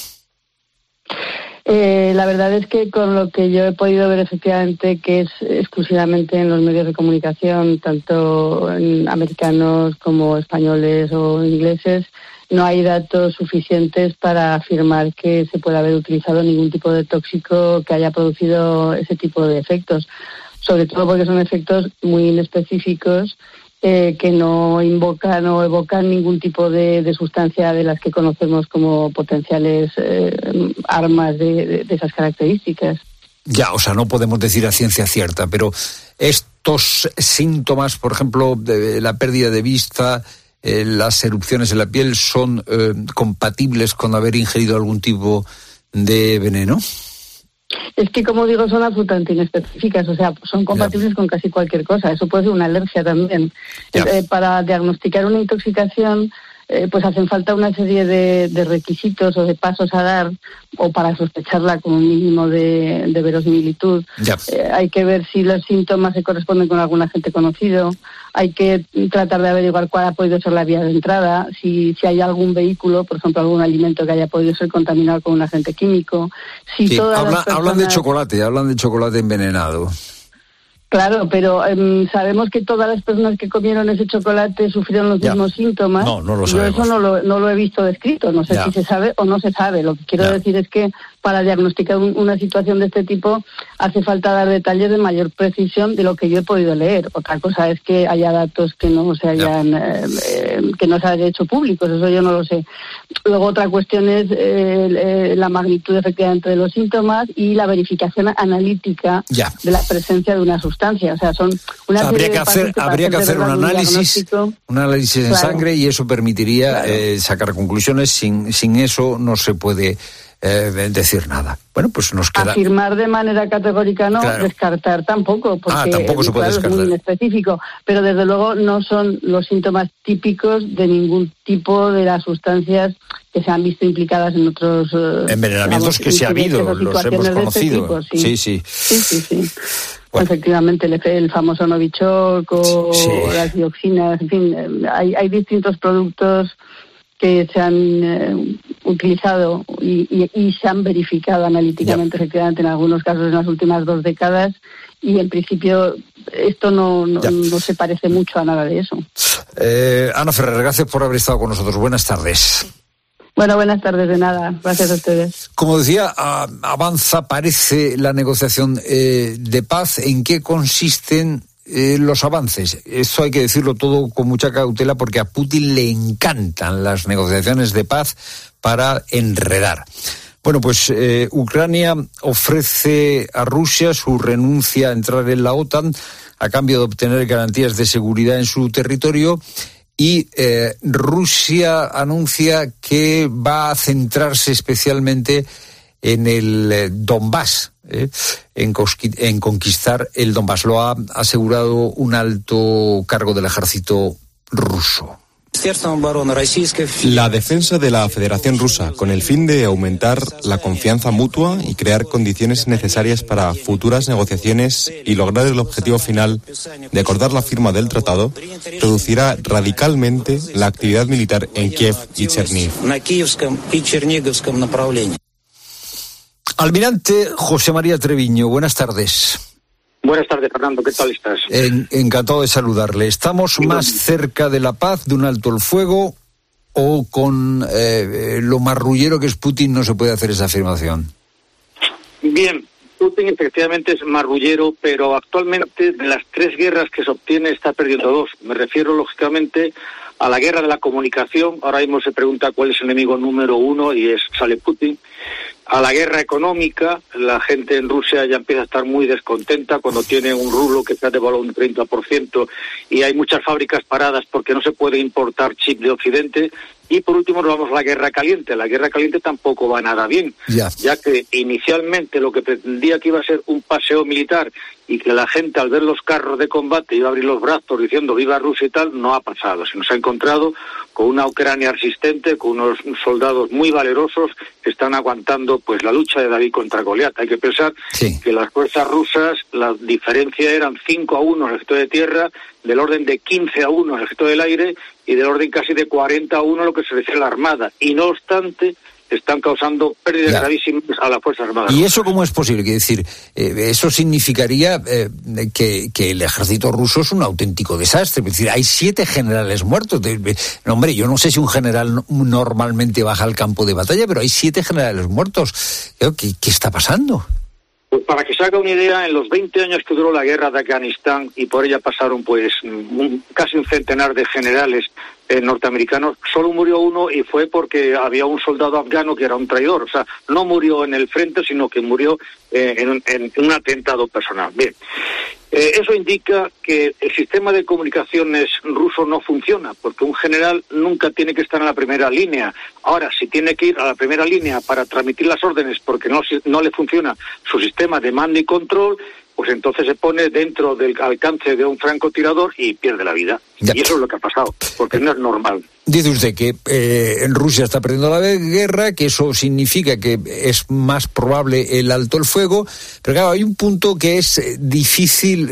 La verdad es que con lo que yo he podido ver efectivamente, que es exclusivamente en los medios de comunicación, tanto en americanos como españoles o ingleses, no hay datos suficientes para afirmar que se pueda haber utilizado ningún tipo de tóxico que haya producido ese tipo de efectos, sobre todo porque son efectos muy inespecíficos que no invocan o evocan ningún tipo de sustancia de las que conocemos como potenciales armas de esas características. Ya, o sea, no podemos decir a ciencia cierta, pero estos síntomas, por ejemplo, de la pérdida de vista, las erupciones en la piel, ¿son compatibles con haber ingerido algún tipo de veneno? Es que, como digo, son absolutamente inespecíficas, o sea, son compatibles con casi cualquier cosa. Eso puede ser una alergia también. Para diagnosticar una intoxicación, pues hacen falta una serie de requisitos o de pasos a dar, o para sospecharla con un mínimo de verosimilitud. Hay que ver si los síntomas se corresponden con algún agente conocido. Hay que tratar de averiguar cuál ha podido ser la vía de entrada, si hay algún vehículo, por ejemplo, algún alimento que haya podido ser contaminado con un agente químico. Hablan de chocolate envenenado. Claro, pero sabemos que todas las personas que comieron ese chocolate sufrieron los mismos síntomas. No lo sabemos. Yo eso no lo he visto descrito. No sé si se sabe o no se sabe. Lo que quiero decir es que para diagnosticar una situación de este tipo hace falta dar detalles de mayor precisión de lo que yo he podido leer. Otra cosa es que haya datos que no se hayan hecho públicos. Eso yo no lo sé. Luego otra cuestión es la magnitud efectivamente de los síntomas y la verificación analítica de la presencia de una sustancia. O sea, son una habría que hacer un análisis en sangre, y eso permitiría sacar conclusiones. Sin eso no se puede decir nada. Bueno, pues nos queda... Afirmar de manera categórica no, descartar tampoco, porque tampoco se puede descartar. Es muy inespecífico, pero desde luego no son los síntomas típicos de ningún tipo de las sustancias que se han visto implicadas en otros... envenenamientos que se ha habido, los hemos conocido. Sí. Bueno. Efectivamente, el famoso Novichok o las dioxinas, en fin, hay distintos productos que se han utilizado y se han verificado analíticamente, efectivamente, en algunos casos en las últimas 2 décadas, y en principio esto no se parece mucho a nada de eso. Ana Ferrer, gracias por haber estado con nosotros. Buenas tardes. Bueno, buenas tardes, de nada. Gracias a ustedes. Como decía, parece la negociación de paz. ¿En qué consisten los avances? Esto hay que decirlo todo con mucha cautela, porque a Putin le encantan las negociaciones de paz para enredar. Bueno, pues Ucrania ofrece a Rusia su renuncia a entrar en la OTAN a cambio de obtener garantías de seguridad en su territorio. Y Rusia anuncia que va a centrarse especialmente en el Donbass, en conquistar el Donbass. Lo ha asegurado un alto cargo del ejército ruso. La defensa de la Federación Rusa, con el fin de aumentar la confianza mutua y crear condiciones necesarias para futuras negociaciones y lograr el objetivo final de acordar la firma del tratado, reducirá radicalmente la actividad militar en Kiev y Chernihiv. Almirante José María Treviño, buenas tardes. Buenas tardes, Fernando. ¿Qué tal estás? Encantado de saludarle. ¿Estamos más cerca de la paz, de un alto el fuego, o con lo marrullero que es Putin no se puede hacer esa afirmación? Bien, Putin efectivamente es marrullero, pero actualmente de las 3 guerras que se obtiene está perdiendo 2. Me refiero, lógicamente, a la guerra de la comunicación. Ahora mismo se pregunta cuál es el enemigo número uno y sale Putin. A la guerra económica, la gente en Rusia ya empieza a estar muy descontenta cuando tiene un rublo que se ha devaluado un 30% y hay muchas fábricas paradas porque no se puede importar chip de Occidente. Y por último nos vamos a la guerra caliente. La guerra caliente tampoco va nada bien, ya que inicialmente lo que pretendía que iba a ser un paseo militar y que la gente al ver los carros de combate iba a abrir los brazos diciendo viva Rusia y tal, no ha pasado. Se nos ha encontrado con una Ucrania resistente, con unos soldados muy valerosos que están aguantando pues la lucha de David contra Goliat. Hay que pensar que las fuerzas rusas, la diferencia eran 5-1 en el ejército de tierra, del orden de 15-1 en el ejército del aire y del orden casi de 40-1 lo que se refiere a la Armada. Y no obstante, están causando pérdidas gravísimas a las Fuerzas Armadas. ¿Y eso cómo es posible? Quiero decir, eso significaría que el ejército ruso es un auténtico desastre. Es decir, hay 7 generales muertos. No, hombre, yo no sé si un general normalmente baja al campo de batalla, pero hay 7 generales muertos. ¿Qué está pasando? Pues para que se haga una idea, en los 20 años que duró la guerra de Afganistán, y por ella pasaron pues casi un centenar de generales norteamericanos, solo murió uno y fue porque había un soldado afgano que era un traidor. O sea, no murió en el frente, sino que murió en un atentado personal. Bien, eso indica que el sistema de comunicaciones ruso no funciona, porque un general nunca tiene que estar en la primera línea. Ahora, si tiene que ir a la primera línea para transmitir las órdenes porque no le funciona su sistema de mando y control, pues entonces se pone dentro del alcance de un francotirador y pierde la vida. Y eso es lo que ha pasado, porque no es normal. Dice usted que en Rusia está perdiendo la guerra, que eso significa que es más probable el alto el fuego, pero claro, hay un punto que es difícil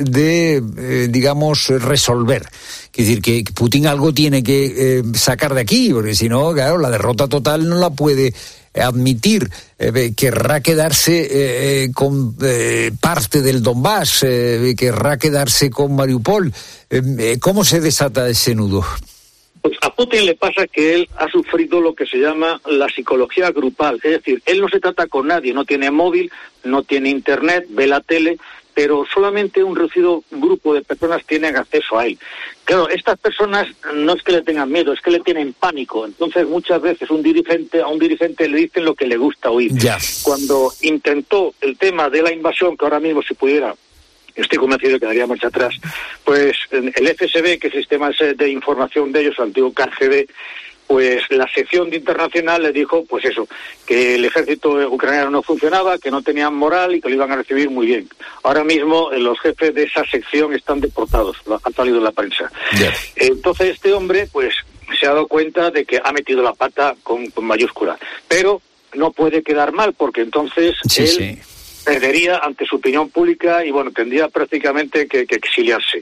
de, digamos, resolver. Es decir, que Putin algo tiene que sacar de aquí, porque si no, claro, la derrota total no la puede admitir. Querrá quedarse con parte del Donbass, querrá quedarse con Mariupol. ¿Cómo se desata ese nudo? Pues a Putin le pasa que él ha sufrido lo que se llama la psicología grupal, es decir, él no se trata con nadie, no tiene móvil, no tiene internet, ve la tele, pero solamente un reducido grupo de personas tienen acceso a él. Claro, estas personas no es que le tengan miedo, es que le tienen pánico. Entonces muchas veces a un dirigente le dicen lo que le gusta oír. Cuando intentó el tema de la invasión, que ahora mismo si pudiera, estoy convencido que daría marcha atrás, pues el FSB, que es el sistema de información de ellos, el antiguo KGB, pues la sección de internacional le dijo, pues eso, que el ejército ucraniano no funcionaba, que no tenían moral y que lo iban a recibir muy bien. Ahora mismo los jefes de esa sección están deportados, han salido en la prensa. Entonces este hombre, pues se ha dado cuenta de que ha metido la pata con mayúscula, pero no puede quedar mal, porque entonces él perdería ante su opinión pública y bueno, tendría prácticamente que exiliarse.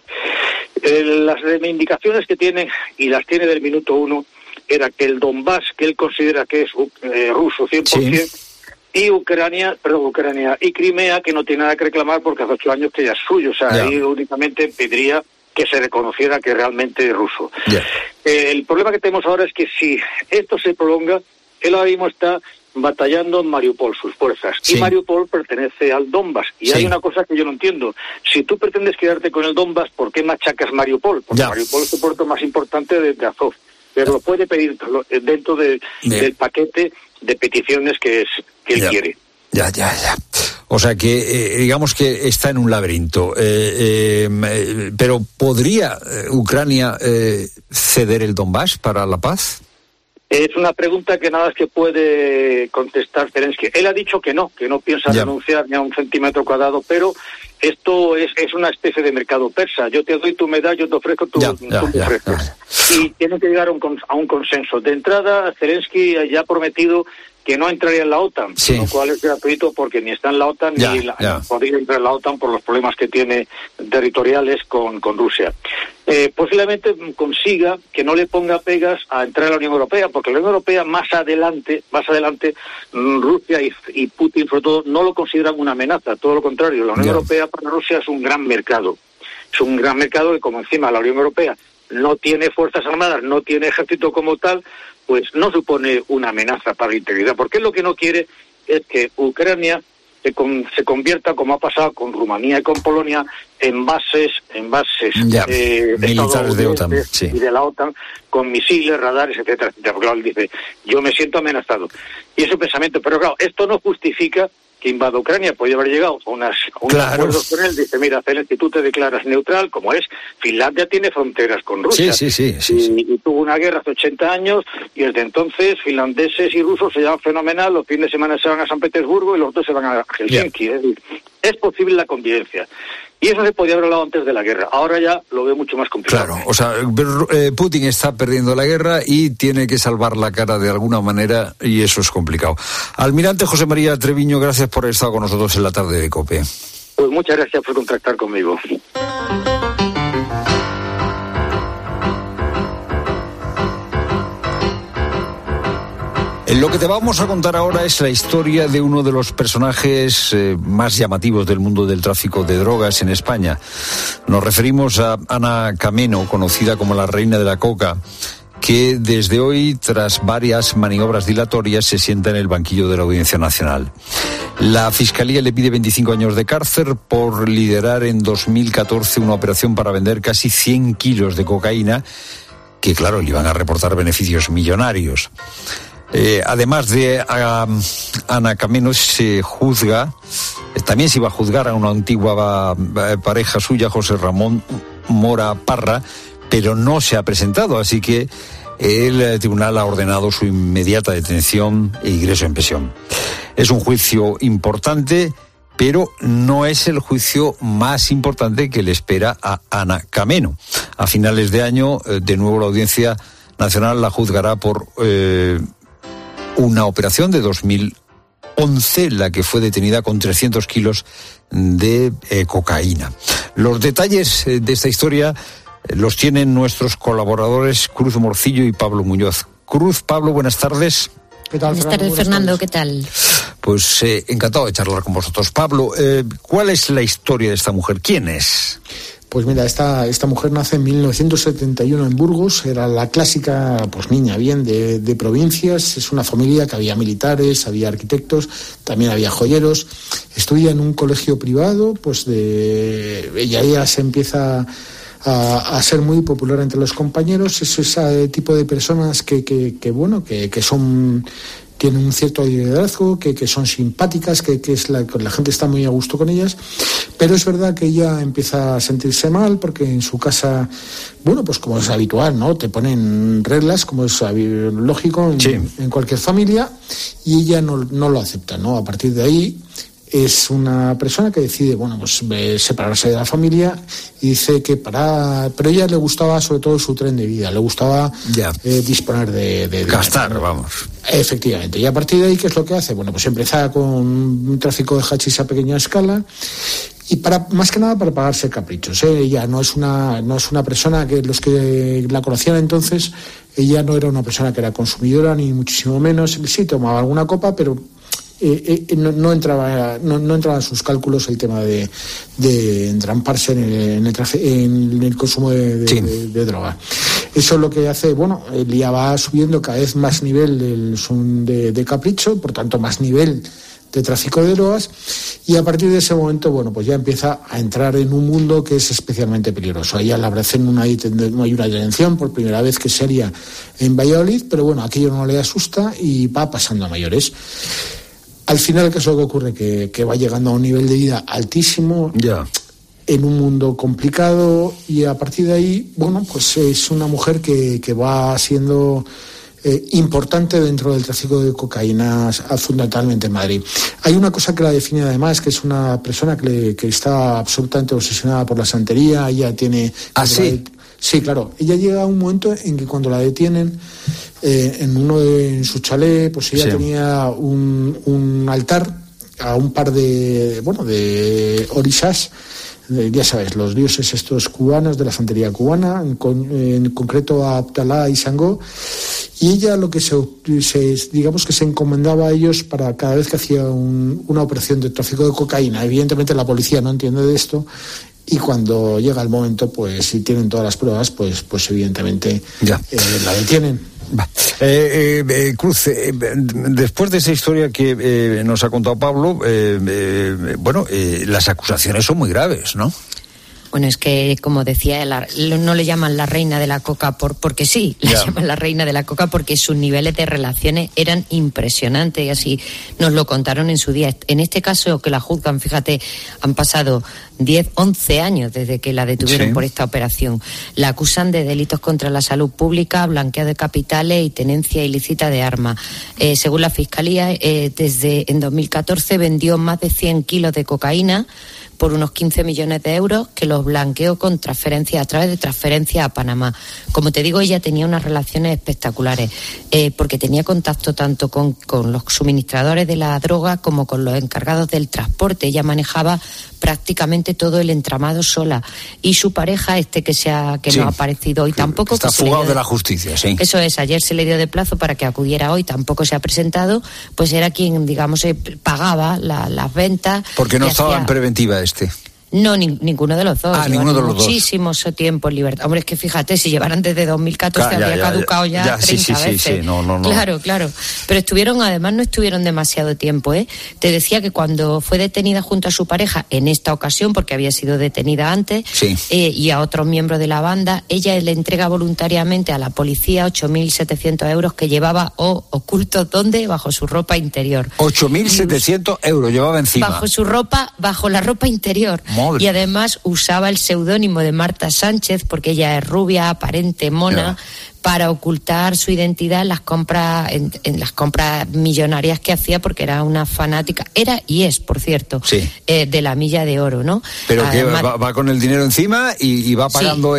Las reivindicaciones que tiene, y las tiene del minuto 1, era que el Donbass, que él considera que es ruso 100%, y Ucrania y Crimea, que no tiene nada que reclamar porque hace 8 años que ya es suyo. O sea, ahí únicamente pediría que se reconociera que realmente es ruso. El problema que tenemos ahora es que si esto se prolonga, él ahora mismo está batallando en Mariupol, sus fuerzas. Y Mariupol pertenece al Donbass. Y hay una cosa que yo no entiendo. Si tú pretendes quedarte con el Donbass, ¿por qué machacas Mariupol? Porque Mariupol es el puerto más importante de Azov. Pero lo puede pedir dentro del paquete de peticiones que él quiere. O sea que, digamos que está en un laberinto. Pero ¿podría Ucrania ceder el Donbass para la paz? Es una pregunta que nada más que puede contestar Zelensky. Él ha dicho que no piensa renunciar ni a un centímetro cuadrado, pero esto es una especie de mercado persa. Yo te doy tu medalla, yo te ofrezco tú me ofreces. Y tiene que llegar a un consenso. De entrada, Zelensky ya ha prometido que no entraría en la OTAN, lo cual es gratuito porque ni está en la OTAN ni podría entrar en la OTAN por los problemas que tiene territoriales con Rusia. Posiblemente consiga que no le ponga pegas a entrar a la Unión Europea, porque la Unión Europea más adelante Rusia y Putin sobre todo no lo consideran una amenaza, todo lo contrario. La Unión Europea para Rusia es un gran mercado. Es un gran mercado que, como encima la Unión Europea no tiene fuerzas armadas, no tiene ejército como tal, pues no supone una amenaza para la integridad, porque él lo que no quiere es que Ucrania se convierta, como ha pasado con Rumanía y con Polonia, en bases militares de OTAN, sí, y de la OTAN, con misiles, radares, etcétera, etcétera. Porque claro, él dice, yo me siento amenazado. Y es un pensamiento, pero claro, esto no justifica que invada Ucrania. Podría haber llegado a unos acuerdos con él. Dice, mira, Zelensky, tú te declaras neutral, como es. Finlandia tiene fronteras con Rusia. Sí. Y tuvo una guerra hace 80 años, y desde entonces finlandeses y rusos se llevan fenomenal. Los fines de semana se van a San Petersburgo y los otros se van a Helsinki. Es decir, es posible la convivencia. Y eso se podía haber hablado antes de la guerra. Ahora ya lo veo mucho más complicado. Claro, o sea, Putin está perdiendo la guerra y tiene que salvar la cara de alguna manera, y eso es complicado. Almirante José María Treviño, gracias por haber estado con nosotros en la tarde de COPE. Pues muchas gracias por contactar conmigo. Lo que te vamos a contar ahora es la historia de uno de los personajes más llamativos del mundo del tráfico de drogas en España. Nos referimos a Ana Cameno, conocida como la reina de la coca, que desde hoy, tras varias maniobras dilatorias, se sienta en el banquillo de la Audiencia Nacional. La Fiscalía le pide 25 años de cárcel por liderar en 2014 una operación para vender casi 100 kilos de cocaína, que claro, le iban a reportar beneficios millonarios. Además de Ana Cameno, también se iba a juzgar a una antigua pareja suya, José Ramón Mora Parra, pero no se ha presentado, así que el tribunal ha ordenado su inmediata detención e ingreso en prisión. Es un juicio importante, pero no es el juicio más importante que le espera a Ana Cameno. A finales de año, de nuevo la Audiencia Nacional la juzgará por una operación de 2011, la que fue detenida con 300 kilos de cocaína. Los detalles de esta historia los tienen nuestros colaboradores Cruz Morcillo y Pablo Muñoz. Cruz, Pablo, buenas tardes. ¿Qué tal, buenas tardes, Fernando? ¿Qué tal? Pues encantado de charlar con vosotros. Pablo, ¿cuál es la historia de esta mujer? ¿Quién es? Pues mira, esta mujer nace en 1971 en Burgos, era la clásica niña bien de provincias. Es una familia que había militares, había arquitectos, también había joyeros. Estudia en un colegio privado, ella se empieza a ser muy popular entre los compañeros. Es ese tipo de personas que son... tienen un cierto liderazgo, que son simpáticas, que la gente está muy a gusto con ellas, pero es verdad que ella empieza a sentirse mal porque en su casa, como es habitual, ¿no? Te ponen reglas, como es lógico en cualquier familia, y ella no lo acepta, ¿no? A partir de ahí es una persona que decide, separarse de la familia, y dice que pero a ella le gustaba sobre todo su tren de vida, le gustaba disponer de gastar, dinero, ¿no? Vamos. Efectivamente, y a partir de ahí, ¿qué es lo que hace? Empieza con un tráfico de hachís a pequeña escala, y más que nada para pagarse caprichos, ¿eh? Ella no es una persona que los que la conocían entonces, ella no era una persona que era consumidora, ni muchísimo menos. Sí tomaba alguna copa, pero no entraba en sus cálculos el tema de entramparse en el consumo de droga. Eso es lo que hace, ella va subiendo cada vez más nivel de capricho, por tanto más nivel de tráfico de drogas, y a partir de ese momento, ya empieza a entrar en un mundo que es especialmente peligroso. A ella la hacen una detención por primera vez que sería en Valladolid, pero aquello no le asusta y va pasando a mayores. Al final, ¿qué es lo que ocurre? Que va llegando a un nivel de vida altísimo, en un mundo complicado, y a partir de ahí, es una mujer que va siendo importante dentro del tráfico de cocaína, fundamentalmente en Madrid. Hay una cosa que la define además, que es una persona que está absolutamente obsesionada por la santería. Ella tiene... Sí, claro. Ella llega a un momento en que cuando la detienen en su chalet, ella tenía un altar a un par de orishas, ya sabes, los dioses estos cubanos de la santería cubana, en concreto a Abdalá y Sangó, y ella lo que se encomendaba a ellos para cada vez que hacía una operación de tráfico de cocaína. Evidentemente la policía no entiende de esto, y cuando llega el momento, si tienen todas las pruebas, pues evidentemente la detienen. Cruz, después de esa historia que nos ha contado Pablo, las acusaciones son muy graves, ¿no? Bueno, es que, como decía, no le llaman la reina de la coca porque sí, le llaman la reina de la coca porque sus niveles de relaciones eran impresionantes y así nos lo contaron en su día. En este caso que la juzgan, fíjate, han pasado 10, 11 años desde que la detuvieron por esta operación. La acusan de delitos contra la salud pública, blanqueo de capitales y tenencia ilícita de armas. Según la Fiscalía, desde en 2014 vendió más de 100 kilos de cocaína por unos 15 millones de euros, que los blanqueó con transferencias, a través de transferencias a Panamá. Como te digo, ella tenía unas relaciones espectaculares, porque tenía contacto tanto con los suministradores de la droga como con los encargados del transporte. Ella manejaba prácticamente todo el entramado sola. Y su pareja, no ha aparecido hoy tampoco. Está fugado de la justicia, sí. Eso es, ayer se le dio de plazo para que acudiera hoy, tampoco se ha presentado, pues era quien, digamos, pagaba las ventas. Porque no estaba en preventiva este. No, ninguno de los dos. Ninguno de los muchísimo tiempo en libertad. Hombre, es que fíjate, si llevaran desde 2014 habría caducado ya 30 veces. Sí, no. Claro. Pero además no estuvieron demasiado tiempo, ¿eh? Te decía que cuando fue detenida junto a su pareja, en esta ocasión, porque había sido detenida antes, y a otros miembros de la banda, ella le entrega voluntariamente a la policía 8.700 euros que llevaba ocultos, ¿dónde? Bajo su ropa interior. 8.700 euros llevaba encima. Bajo la ropa interior. Y además usaba el seudónimo de Marta Sánchez, porque ella es rubia, aparente, mona, para ocultar su identidad en las compras millonarias que hacía, porque era una fanática, era y es, por cierto, de la Milla de Oro, ¿no? Pero además, que va con el dinero encima y va pagando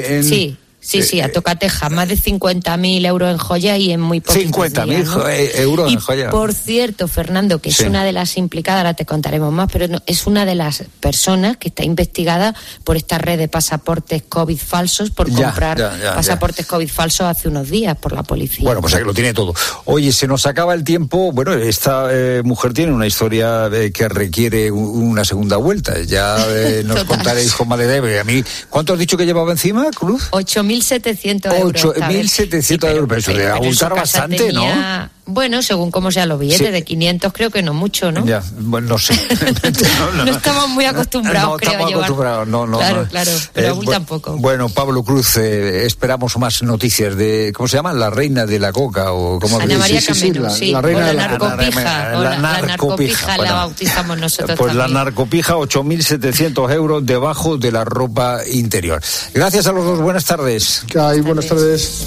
Sí, a tocateja, más de 50.000 euros en joya y en muy poquitos 50.000 euros en joya. Por cierto, Fernando, que es una de las implicadas, ahora te contaremos más, pero es una de las personas que está investigada por esta red de pasaportes COVID falsos, por comprar pasaportes COVID falsos hace unos días por la policía. Bueno, pues aquí lo tiene todo. Oye, se nos acaba el tiempo. Bueno, esta mujer tiene una historia que requiere una segunda vuelta. Ya nos contaréis cómo le debe. A mí, ¿cuánto has dicho que llevaba encima, Cruz? 8.700 euros. 8.700 euros, pero eso debe abultar bastante, ¿no? Bueno, según cómo sean los billetes, de 500 creo que no mucho, ¿no? Ya, bueno, no sé. No estamos muy acostumbrados, creo, a llevar. Claro, pero abultan poco. Bueno, Pablo Cruz, esperamos más noticias de, ¿cómo se llama? La reina de la coca, o ¿cómo? Ana María Camero, sí. La reina de la narcopija. La narcopija la bautizamos nosotros pues también. La narcopija, 8.700 euros debajo de la ropa interior. Gracias a los dos, buenas tardes. ¿Qué hay? Buenas tardes.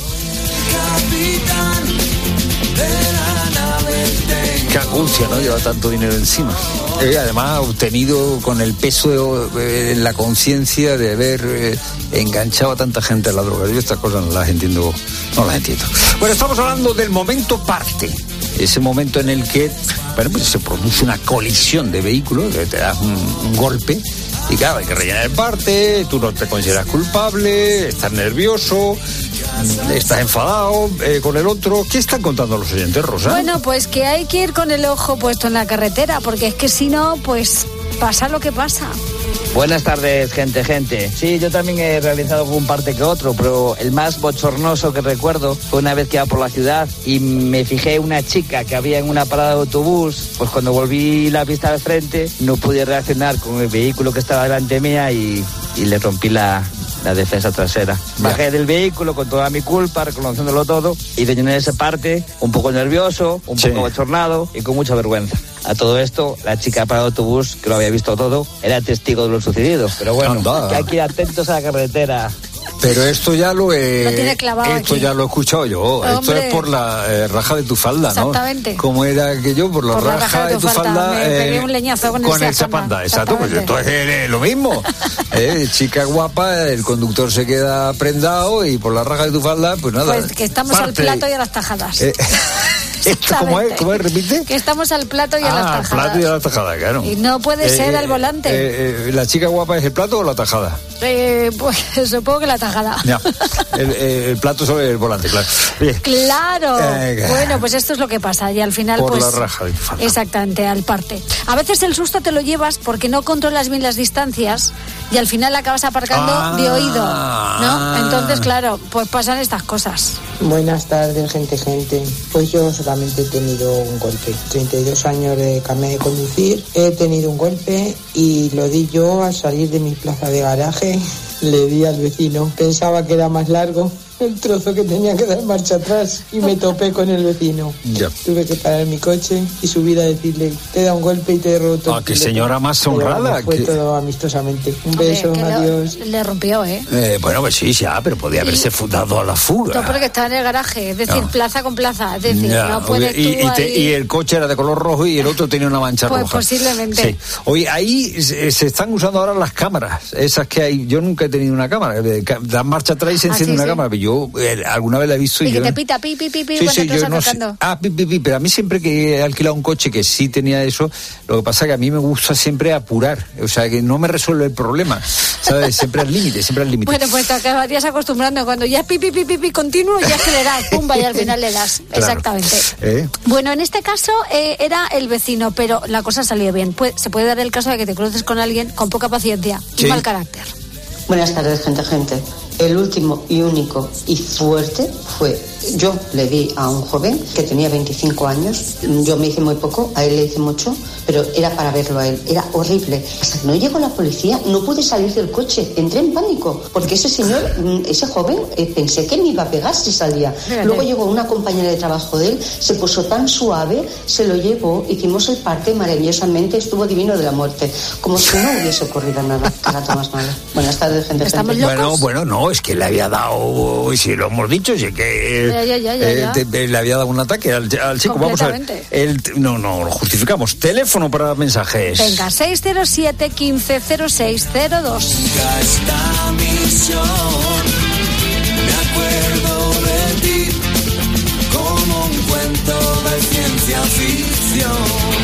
Qué angustia, ¿no? Lleva tanto dinero encima. Además, obtenido con el peso en la conciencia de haber enganchado a tanta gente a la droga. Yo estas cosas no las entiendo. Bueno, estamos hablando del momento parte. Ese momento en el que, pues se produce una colisión de vehículos, que te das un golpe. Y claro, hay que rellenar el parte, tú no te consideras culpable, estás nervioso, estás enfadado con el otro. ¿Qué están contando los oyentes, Rosa? Bueno, pues que hay que ir con el ojo puesto en la carretera, porque es que si no, pues pasa lo que pasa. Buenas tardes, gente. Sí, yo también he realizado algún parte que otro, pero el más bochornoso que recuerdo fue una vez que iba por la ciudad y me fijé una chica que había en una parada de autobús. Pues cuando volví la vista al frente, no pude reaccionar con el vehículo que estaba delante mía y le rompí la defensa trasera. Bajé del vehículo con toda mi culpa, reconociéndolo todo, y de llenar esa parte, un poco nervioso, un poco bochornado y con mucha vergüenza. A todo esto, la chica para el autobús, que lo había visto todo, era testigo de lo sucedido. Pero bueno, que hay que ir atentos a la carretera. Pero esto ya lo tiene clavado esto aquí. Ya lo he escuchado yo. Hombre. Esto es por la raja de tu falda, ¿no? Exactamente. ¿Cómo era aquello? Por la raja de tu falda. Me pegué un leñazo con el zapanda. Exacto, pues esto es lo mismo. Chica guapa, el conductor se queda prendado y por la raja de tu falda, pues nada. Pues que estamos al plato y a las tajadas. ¿Cómo es? ¿Repite? Que estamos al plato y a las tajadas. Al plato y a la tajada, claro. Y no puede ser al volante. ¿La chica guapa es el plato o la tajada? Pues supongo que la tajada. Ya. El plato sobre el volante, claro. Bien. Claro. Bueno, pues esto es lo que pasa. Y al final, por pues. La raja de tu falda. Exactamente, al parte. A veces el susto te lo llevas porque no controlas bien las distancias y al final acabas aparcando de oído, ¿no? Entonces, claro, pues pasan estas cosas. Buenas tardes, gente. Pues yo solamente he tenido un golpe. 32 años de carnet de conducir. He tenido un golpe y lo di yo al salir de mi plaza de garaje. Le di al vecino. Pensaba que era más largo el trozo que tenía que dar marcha atrás y me topé con el vecino. Ya. Tuve que parar mi coche y subir a decirle, te da un golpe y te he roto. Qué señora más honrada. Fue todo amistosamente. Un beso, adiós. Le rompió, Bueno, pues sí, ya, pero podía haberse dado a la fuga. No, porque estaba en el garaje, es decir, plaza con plaza. Es decir, ya, no puedes y el coche era de color rojo y el otro tenía una mancha roja. Pues posiblemente. Sí. Oye, ahí se están usando ahora las cámaras, esas que hay. Yo nunca he tenido una cámara. Dan marcha atrás y se enciende una cámara. Pero yo alguna vez la he visto. Y que te pita, pi, cuando te estás acercando. Pero a mí siempre que he alquilado un coche que sí tenía eso, lo que pasa es que a mí me gusta siempre apurar. O sea, que no me resuelve el problema. ¿Sabes? Siempre al límite. Bueno, pues te acabarías acostumbrando. Cuando ya es pi continuo, ya aceleras, pumba, y al final le das. Claro. Exactamente. Bueno, en este caso era el vecino, pero la cosa salió bien. Se puede dar el caso de que te cruces con alguien con poca paciencia y mal carácter. Buenas tardes, gente. El último y único y fuerte fue, yo le di a un joven que tenía 25 años, yo me hice muy poco, a él le hice mucho, pero era para verlo a él, era horrible. Hasta que no llegó la policía, no pude salir del coche, entré en pánico, porque ese señor, ese joven, pensé que me iba a pegar si salía. Fíjate. Luego llegó una compañera de trabajo de él, se puso tan suave, se lo llevó, hicimos el parte maravillosamente, estuvo divino de la muerte, como si no hubiese ocurrido nada. Era más malo. Buenas tardes, gente. Bueno, no, es que le había dado, si lo hemos dicho, sí que le había dado un ataque al chico. Vamos a ver. No, lo justificamos. Teléfono para mensajes. Venga, 607 150602. Esta misión, me acuerdo de ti, como un cuento de ciencia ficción.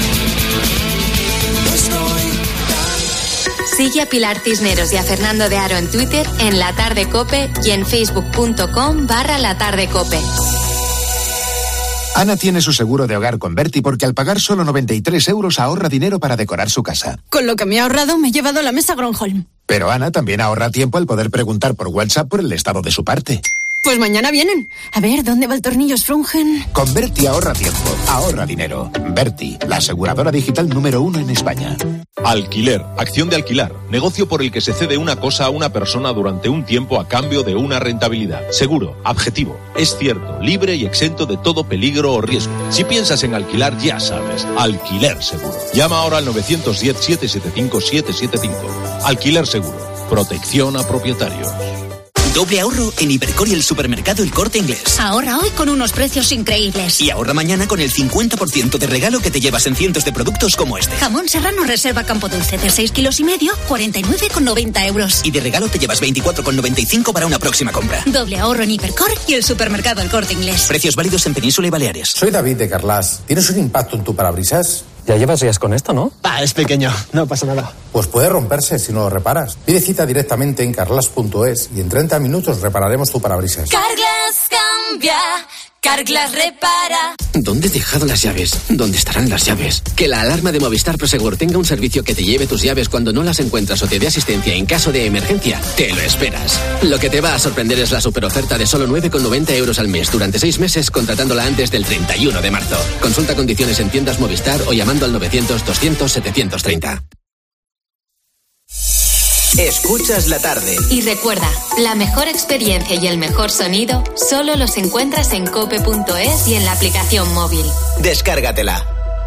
Sigue a Pilar Cisneros y a Fernando de Aro en Twitter, en La Tarde Cope y en facebook.com/latardecope. Ana tiene su seguro de hogar con Berti porque al pagar solo 93 euros ahorra dinero para decorar su casa. Con lo que me he ahorrado me he llevado la mesa Gronholm. Pero Ana también ahorra tiempo al poder preguntar por WhatsApp por el estado de su parte. Pues mañana vienen. A ver, ¿dónde va el tornillo Strungen? Con Berti ahorra tiempo, ahorra dinero. Berti, la aseguradora digital número 1 en España. Alquiler, acción de alquilar, negocio por el que se cede una cosa a una persona durante un tiempo a cambio de una rentabilidad. Seguro, objetivo, es cierto, libre y exento de todo peligro o riesgo. Si piensas en alquilar, ya sabes, Alquiler Seguro. Llama ahora al 910-775-775. Alquiler Seguro, protección a propietarios. Doble ahorro en Hipercor y el supermercado El Corte Inglés. Ahorra hoy con unos precios increíbles. Y ahorra mañana con el 50% de regalo que te llevas en cientos de productos como este. Jamón serrano reserva Campo Dulce de 6,5 kilos, 49,90 euros. Y de regalo te llevas 24,95 para una próxima compra. Doble ahorro en Hipercor y el supermercado El Corte Inglés. Precios válidos en Península y Baleares. Soy David de Carlas. ¿Tienes un impacto en tu parabrisas? Ya llevas días con esto, ¿no? Es pequeño, no pasa nada. Pues puede romperse si no lo reparas. Pide cita directamente en carglass.es y en 30 minutos repararemos tu parabrisas. Carglass cambia, Carglass repara. ¿Dónde he dejado las llaves? ¿Dónde estarán las llaves? Que la alarma de Movistar Prosegur tenga un servicio que te lleve tus llaves cuando no las encuentras o te dé asistencia en caso de emergencia. Te lo esperas. Lo que te va a sorprender es la superoferta de solo 9,90 euros al mes durante 6 meses contratándola antes del 31 de marzo. Consulta condiciones en tiendas Movistar o llamando al 900-200-730. Escuchas la tarde. Y recuerda, la mejor experiencia y el mejor sonido solo los encuentras en cope.es y en la aplicación móvil. Descárgatela.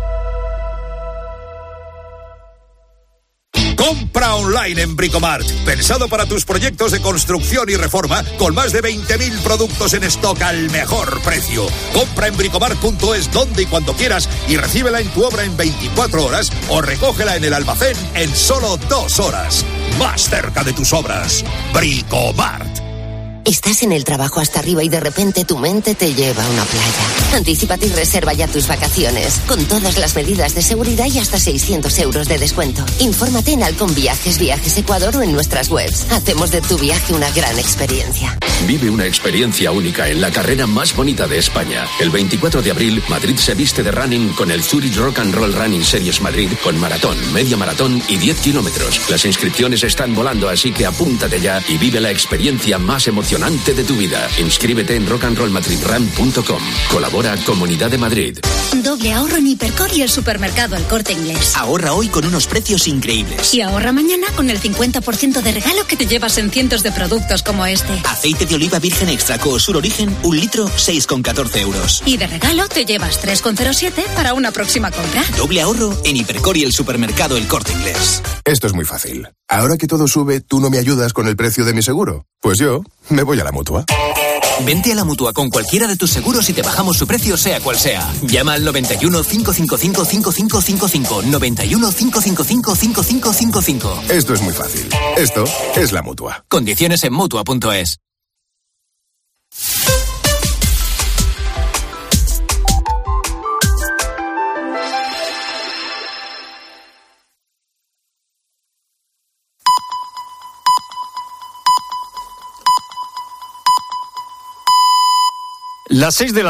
Compra online en Bricomart, pensado para tus proyectos de construcción y reforma, con más de 20.000 productos en stock al mejor precio. Compra en bricomart.es donde y cuando quieras y recíbela en tu obra en 24 horas o recógela en el almacén en solo 2 horas. Más cerca de tus obras. Bricomart. Estás en el trabajo hasta arriba y de repente tu mente te lleva a una playa. Antícipate y reserva ya tus vacaciones, con todas las medidas de seguridad y hasta 600 euros de descuento. Infórmate en Halcón Viajes, Viajes Ecuador o en nuestras webs. Hacemos de tu viaje una gran experiencia. Vive una experiencia única en la carrera más bonita de España. El 24 de abril, Madrid se viste de running con el Zurich Rock and Roll Running Series Madrid, con maratón, media maratón y 10 kilómetros. Las inscripciones están volando, así que apúntate ya y vive la experiencia más emocionante emocionante de tu vida. Inscríbete en rockandrollmadridrun.com. Colabora Comunidad de Madrid. Doble ahorro en Hipercor y el supermercado El Corte Inglés. Ahorra hoy con unos precios increíbles. Y ahorra mañana con el 50% de regalo que te llevas en cientos de productos como este. Aceite de oliva virgen extra Coosur Origen, 1 litro, 6,14 euros. Y de regalo te llevas 3,07 para una próxima compra. Doble ahorro en Hipercor y el supermercado El Corte Inglés. Esto es muy fácil. Ahora que todo sube, ¿tú no me ayudas con el precio de mi seguro? Pues yo me voy a la Mutua. Vente a la Mutua con cualquiera de tus seguros y te bajamos su precio sea cual sea. Llama al 91 555 5555. 91 555 5555. Esto es muy fácil. Esto es la Mutua. Condiciones en Mutua.es. Las 6 de la